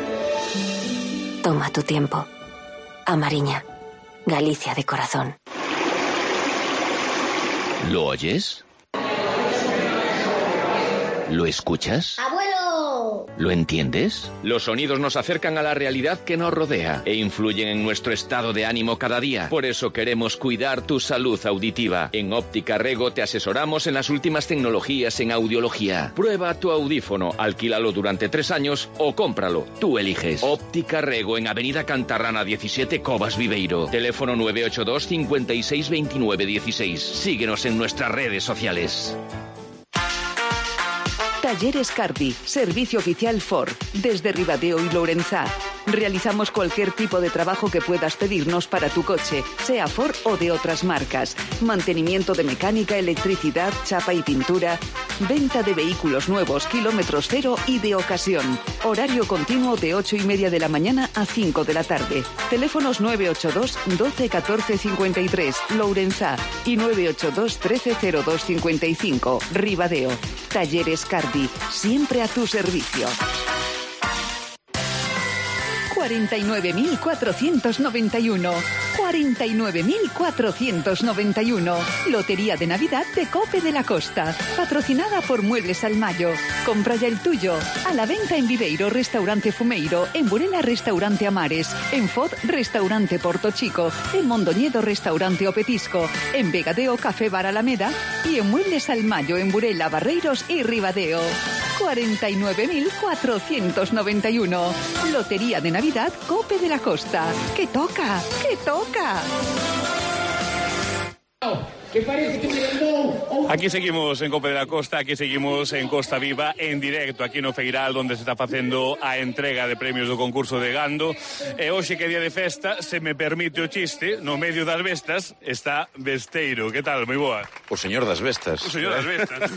Toma tu tiempo. A Mariña, Galicia de corazón. ¿Lo oyes? ¿Lo escuchas? ¡Abuelo! ¿Lo entiendes? Los sonidos nos acercan a la realidad que nos rodea e influyen en nuestro estado de ánimo cada día. Por eso queremos cuidar tu salud auditiva. En Óptica Rego te asesoramos en las últimas tecnologías en audiología. Prueba tu audífono, alquílalo durante tres años o cómpralo. Tú eliges. Óptica Rego en Avenida Cantarrana diecisiete, Cobas Viveiro. Teléfono nueve ocho dos, cincuenta y seis, veintinueve, dieciséis. Síguenos en nuestras redes sociales. Talleres Cardi, servicio oficial Ford, desde Ribadeo y Lourenzá. Realizamos cualquier tipo de trabajo que puedas pedirnos para tu coche, sea Ford o de otras marcas. Mantenimiento de mecánica, electricidad, chapa y pintura. Venta de vehículos nuevos, kilómetros cero y de ocasión. Horario continuo de ocho y media de la mañana a cinco de la tarde. Teléfonos nueve ocho dos, doce, catorce, cincuenta y tres, Lourenzá, y nueve ocho dos, trece, cero dos, cincuenta y cinco, Ribadeo. Talleres Cardi, siempre a tu servicio. cuarenta y nueve mil cuatrocientos noventa y uno. cuarenta y nueve mil cuatrocientos noventa y uno. Lotería de Navidad de Cope de la Costa. Patrocinada por Muebles al Mayo. Compra ya el tuyo. A la venta en Viveiro, Restaurante Fumeiro. En Burela, Restaurante Amares. En Fod, Restaurante Porto Chico. En Mondoñedo, Restaurante Opetisco. En Vegadeo, Café Bar Alameda. Y en Muebles al Mayo, en Burela, Barreiros y Ribadeo. cuarenta y nueve mil cuatrocientos noventa y uno. Lotería de Navidad Cope de la Costa. ¡Que toca! ¡Que toca! Aquí seguimos en Cope de la Costa, aquí seguimos en Costa Viva, en directo, aquí no Feiral, donde se está facendo a entrega de premios do concurso de Gando. E hoxe que é día de festa, se me permite o chiste, no medio das bestas está Besteiro. Que tal? Moi boa. O señor das bestas. O señor das bestas.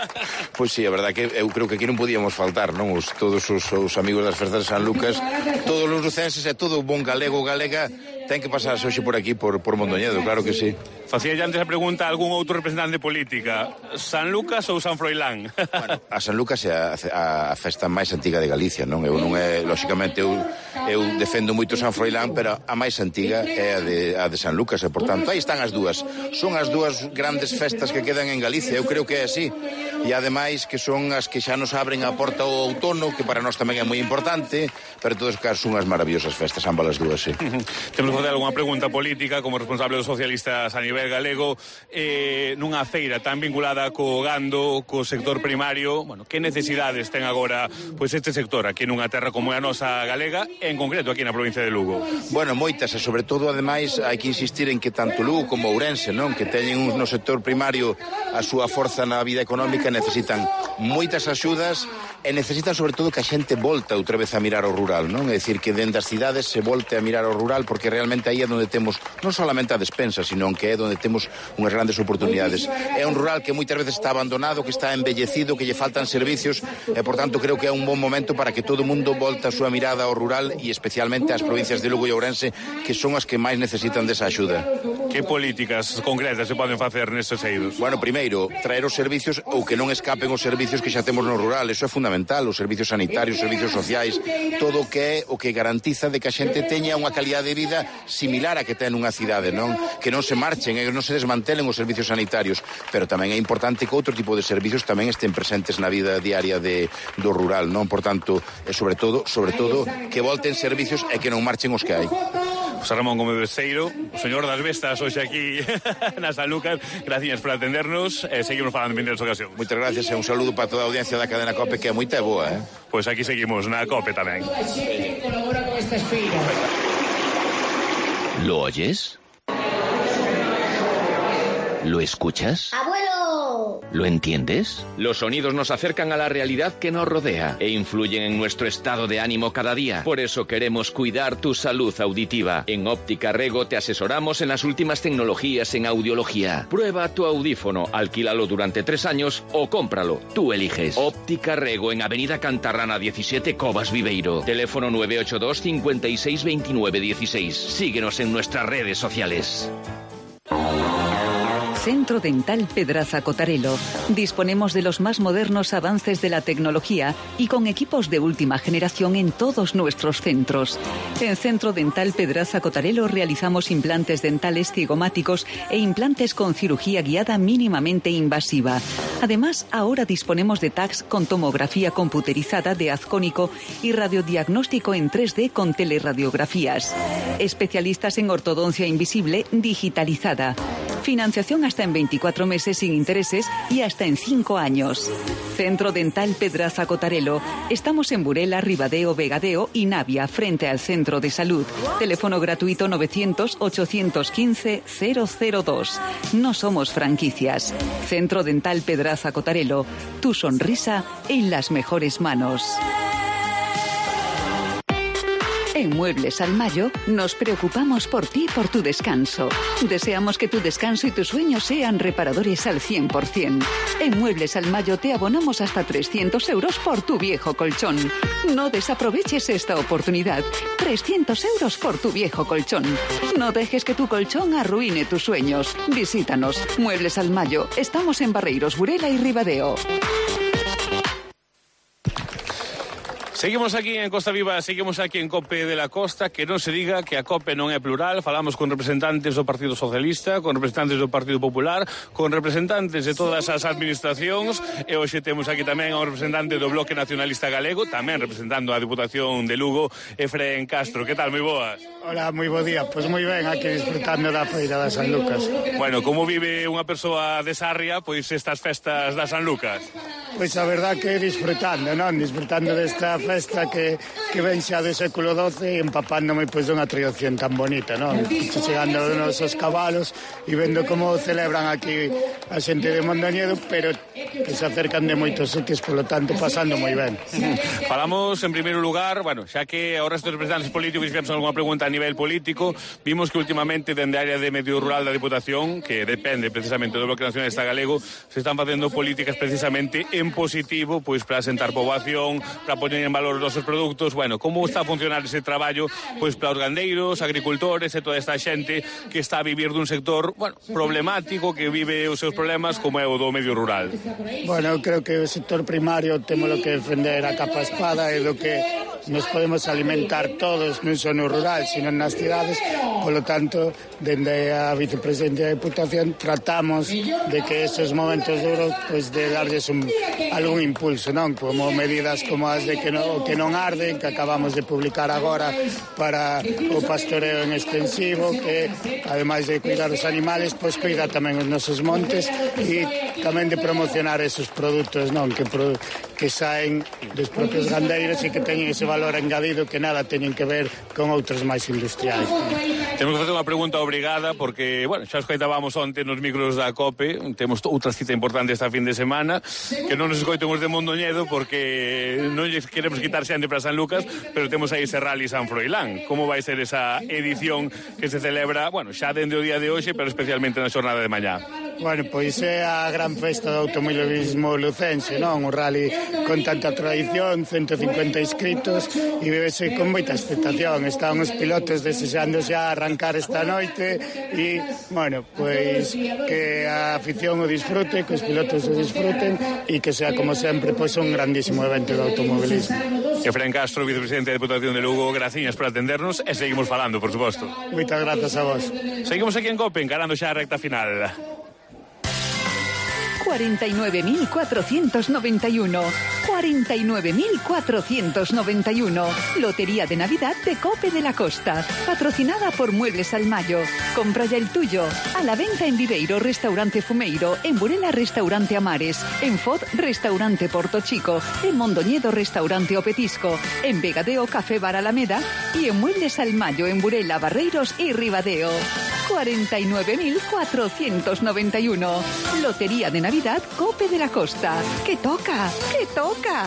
Pois sí, a verdade que eu creo que aquí non podíamos faltar, non? Os, todos os, os amigos das festas de San Lucas, todos os lucenses e todo o bon galego galega ten que pasarse hoxe por aquí, por, por Mondoñedo, claro que sí. Facía ya antes a pregunta a algún outro representante política. San Lucas ou San Froilán? Bueno, a San Lucas é a, a, a festa máis antiga de Galicia, non? Eu non é, lóxicamente, eu, eu defendo moito San Froilán, pero a máis antiga é a de, a de San Lucas, e, por tanto, aí están as dúas. Son as dúas grandes festas que quedan en Galicia, eu creo que é así. E, ademais, que son as que xa nos abren a porta ao outono, que para nós tamén é moi importante, pero, en todos os casos, son as maravillosas festas, ambas as dúas, sí. Temos que fazer algunha pregunta política, como responsable dos socialistas a nivel galego, eh, nunha feira tan vinculada co gando, co sector primario, bueno, que necesidades ten agora pois este sector aquí nunha terra como é a nosa galega, en concreto aquí na provincia de Lugo? Bueno, moitas, e sobre todo, ademais, hai que insistir en que tanto Lugo como Ourense, non, que teñen un, no sector primario a súa forza na vida económica, necesitan moitas axudas e necesitan sobre todo que a xente volta outra vez a mirar o rural, non? É dicir, que dende as cidades se volte a mirar o rural, porque realmente aí é onde temos non solamente a despensa, sino que é onde temos unhas grandes oportunidades. É un rural que moitas veces está abandonado, que está embellecido, que lle faltan servicios, e por tanto creo que é un bon momento para que todo o mundo volta a súa mirada ao rural, e especialmente ás provincias de Lugo e Ourense, que son as que máis necesitan desa axuda. Que políticas concretas se poden facer nestes eidos? Bueno, primeiro, traer os servicios ou que non escapen os servicios que xa temos no rural, eso é fundamental, os servicios sanitarios, os servicios sociais, todo o que é o que garantiza de que a xente teña unha calidad de vida similar a que ten unha cidade, non? Que non se marchen, que non se desmantelen os servicios sanitarios, pero tamén é importante que outro tipo de servicios tamén estén presentes na vida diaria de, do rural, non? Por tanto, e sobre todo, sobre todo, que volten servicios e que non marchen os que hai. José Ramón Gómez Besteiro, o señor das bestas hoxe aquí na San Lucas, gracias por atendernos e seguimos falando en outras ocasións. Moitas gracias e un saludo para toda a audiencia da cadena COPE, que é moita e boa, eh? Pois aquí seguimos na COPE tamén. ¿Lo oyes? ¿Lo escuchas? ¡Abuelo! ¿Lo entiendes? Los sonidos nos acercan a la realidad que nos rodea e influyen en nuestro estado de ánimo cada día. Por eso queremos cuidar tu salud auditiva. En Óptica Rego te asesoramos en las últimas tecnologías en audiología. Prueba tu audífono, alquílalo durante tres años o cómpralo. Tú eliges. Óptica Rego en Avenida Cantarrana diecisiete, Cobas Viveiro. Teléfono nueve ocho dos, cincuenta y seis, veintinueve, dieciséis. Síguenos en nuestras redes sociales. Centro Dental Pedraza Cotarelo. Disponemos de los más modernos avances de la tecnología y con equipos de última generación en todos nuestros centros. En Centro Dental Pedraza Cotarelo realizamos implantes dentales cigomáticos e implantes con cirugía guiada mínimamente invasiva. Además, ahora disponemos de tags con tomografía computerizada de haz cónico y radiodiagnóstico en tres D con teleradiografías. Especialistas en ortodoncia invisible digitalizada. Financiación hasta en veinticuatro meses sin intereses y hasta en cinco años. Centro Dental Pedraza Cotarelo. Estamos en Burela, Ribadeo, Vegadeo y Navia, frente al Centro de Salud. Teléfono gratuito novecientos, ochocientos quince, cero cero dos. No somos franquicias. Centro Dental Pedraza Cotarelo. Tu sonrisa en las mejores manos. En Muebles al Mayo nos preocupamos por ti y por tu descanso. Deseamos que tu descanso y tus sueños sean reparadores al cien por ciento. En Muebles al Mayo te abonamos hasta trescientos euros por tu viejo colchón. No desaproveches esta oportunidad. trescientos euros por tu viejo colchón. No dejes que tu colchón arruine tus sueños. Visítanos. Muebles al Mayo. Estamos en Barreiros, Burela y Ribadeo. Seguimos aquí en Costa Viva, seguimos aquí en COPE de la Costa, que non se diga que a COPE non é plural. Falamos con representantes do Partido Socialista, con representantes do Partido Popular, con representantes de todas as administracións, e hoxe temos aquí tamén a un representante do Bloque Nacionalista Galego, tamén representando a Diputación de Lugo, Efrén Castro. Que tal, moi boas? Hola, moi bo día. Pois moi ben, aquí disfrutando da feira da San Lucas. Bueno, como vive unha persoa de Sarria, pois estas festas da San Lucas? Pois a verdad que disfrutando, non? Disfrutando desta festa que, que ven xa do século doce e empapándome pois dunha tradición tan bonita, non? Chegando os nosos cabalos e vendo como celebran aquí a xente de Mondoñedo, pero que se acercan de moitos sitios, polo tanto, pasando moi ben. Falamos, en primeiro lugar, bueno, xa que ahora estes representantes políticos fixemos algunha pregunta a nivel político, vimos que últimamente dende a área de medio rural da Diputación, que depende precisamente do Bloque Nacionalista Galego, se están facendo políticas precisamente en positivo, pois para asentar poboación, para poñer en valor os nosos produtos. Bueno, como está a funcionar ese traballo pois para os gandeiros, agricultores e toda esta xente que está a vivir dun sector, bueno, problemático, que vive os seus problemas como é o do medio rural? Bueno, eu creo que o sector primario temos que defender a capa espada e do que nos podemos alimentar todos, non só no rural, sino nas cidades. Polo tanto, dende a vicepresidenta da Diputación tratamos de que esos momentos duros pois de darles un, algún impulso, non? Como medidas como as de que non, que non arden, que acabamos de publicar agora para o pastoreo en extensivo, que ademais de cuidar os animales, pois cuida tamén os nosos montes e tamén de promocionar esos produtos, non? Que, pro, que saen dos propios gandeiros e que teñen ese valor engadido que nada teñen que ver con outros máis industriais. Temos que facer unha pregunta obrigada porque, bueno, xa escoitábamos onte nos micros da COPE, temos outra cita importante esta fin de semana, que non nos escoitemos de Mondoñedo porque non lles queremos quitar xente para San Lucas, pero temos aí ese Rally San Froilán. Como vai ser esa edición que se celebra, bueno, xa dende o día de hoxe, pero especialmente na xornada de mañá? Bueno, pois é a gran festa do automobilismo lucense, non? Un rally con tanta tradición, ciento cincuenta inscritos e vivese con moita expectación. Están os pilotos desexando xa arrancar esta noite e, bueno, pois que a afición o disfrute, que os pilotos o disfruten e que sea, como sempre, pois un grandísimo evento de automobilismo. Efrén Castro, vicepresidente da Diputación de Lugo, graciñas por atendernos e seguimos falando, por suposto. Moitas grazas a vos. Seguimos aquí en COPE, encarando xa a recta final. cuarenta y nueve mil cuatrocientos noventa y uno. cuarenta y nueve mil cuatrocientos noventa y uno. Lotería de Navidad de COPE de la Costa. Patrocinada por Muebles al Mayo. Compra ya el tuyo. A la venta en Viveiro, Restaurante Fumeiro. En Burela, Restaurante Amares. En Fod, Restaurante Porto Chico. En Mondoñedo, Restaurante Opetisco. En Vegadeo, Café Bar Alameda. Y en Muebles al Mayo, en Burela, Barreiros y Ribadeo. cuarenta y nueve mil cuatrocientos noventa y uno. Lotería de Navidad COPE de la Costa. ¡Que toca! ¡Que toca!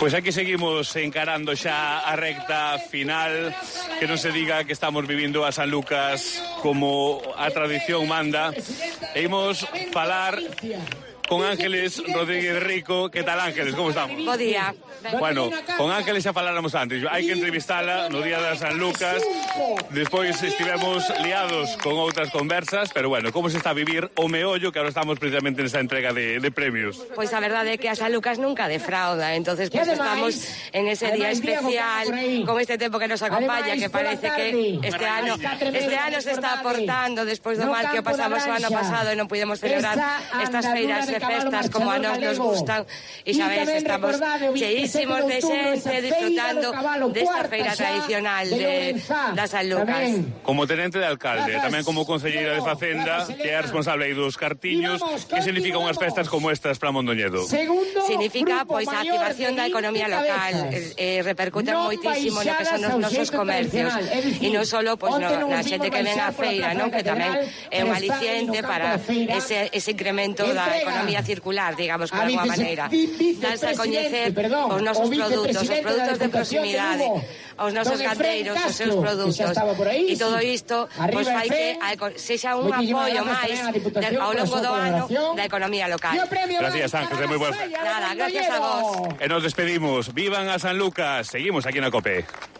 Pois aquí seguimos encarando xa a recta final, que non se diga que estamos vivindo a San Lucas como a tradición manda. E imos falar con Ángeles Rodríguez Rico. Que tal, Ángeles? Como estamos? Bo día. Bueno, con Ángeles xa faláramos antes. Hai que entrevistala no día da San Lucas. Despois estivemos liados con outras conversas, pero bueno, como se está a vivir o meollo que ahora estamos precisamente nesta entrega de, de premios? Pois a verdade é que a San Lucas nunca defrauda, entonces pues estamos en ese día especial con este tempo que nos acompaña, que parece que este ano este ano se está aportando despois do mal que o pasamos o ano pasado e non pudemos celebrar estas feiras e festas como a nos nos gustan, e xa ves, estamos cheísimos de xente disfrutando desta feira tradicional de, da San Lucas. Como tenente de alcalde, tamén como concelleira de Facenda, que é responsable aí dos cartiños, que significa unhas festas como estas para Mondoñedo? Significa, pois, a activación da economía local, eh, repercute moitísimo no que son os nosos comercios, e non só pois, no, na xente que ven a feira, non? Que tamén é un aliciente para ese, ese incremento da economía circular, digamos, por alguma maneira. Danse a coñecer os nosos produtos, os produtos de proximidade, os nosos gandeiros, os seus produtos, e todo isto pois fai que sexa un apoio máis ao longo do ano da economía local. Gracias, Ángel, é moi bo. Nada, gracias a vos. E nos despedimos. Vivan a San Lucas. Seguimos aquí na COPE.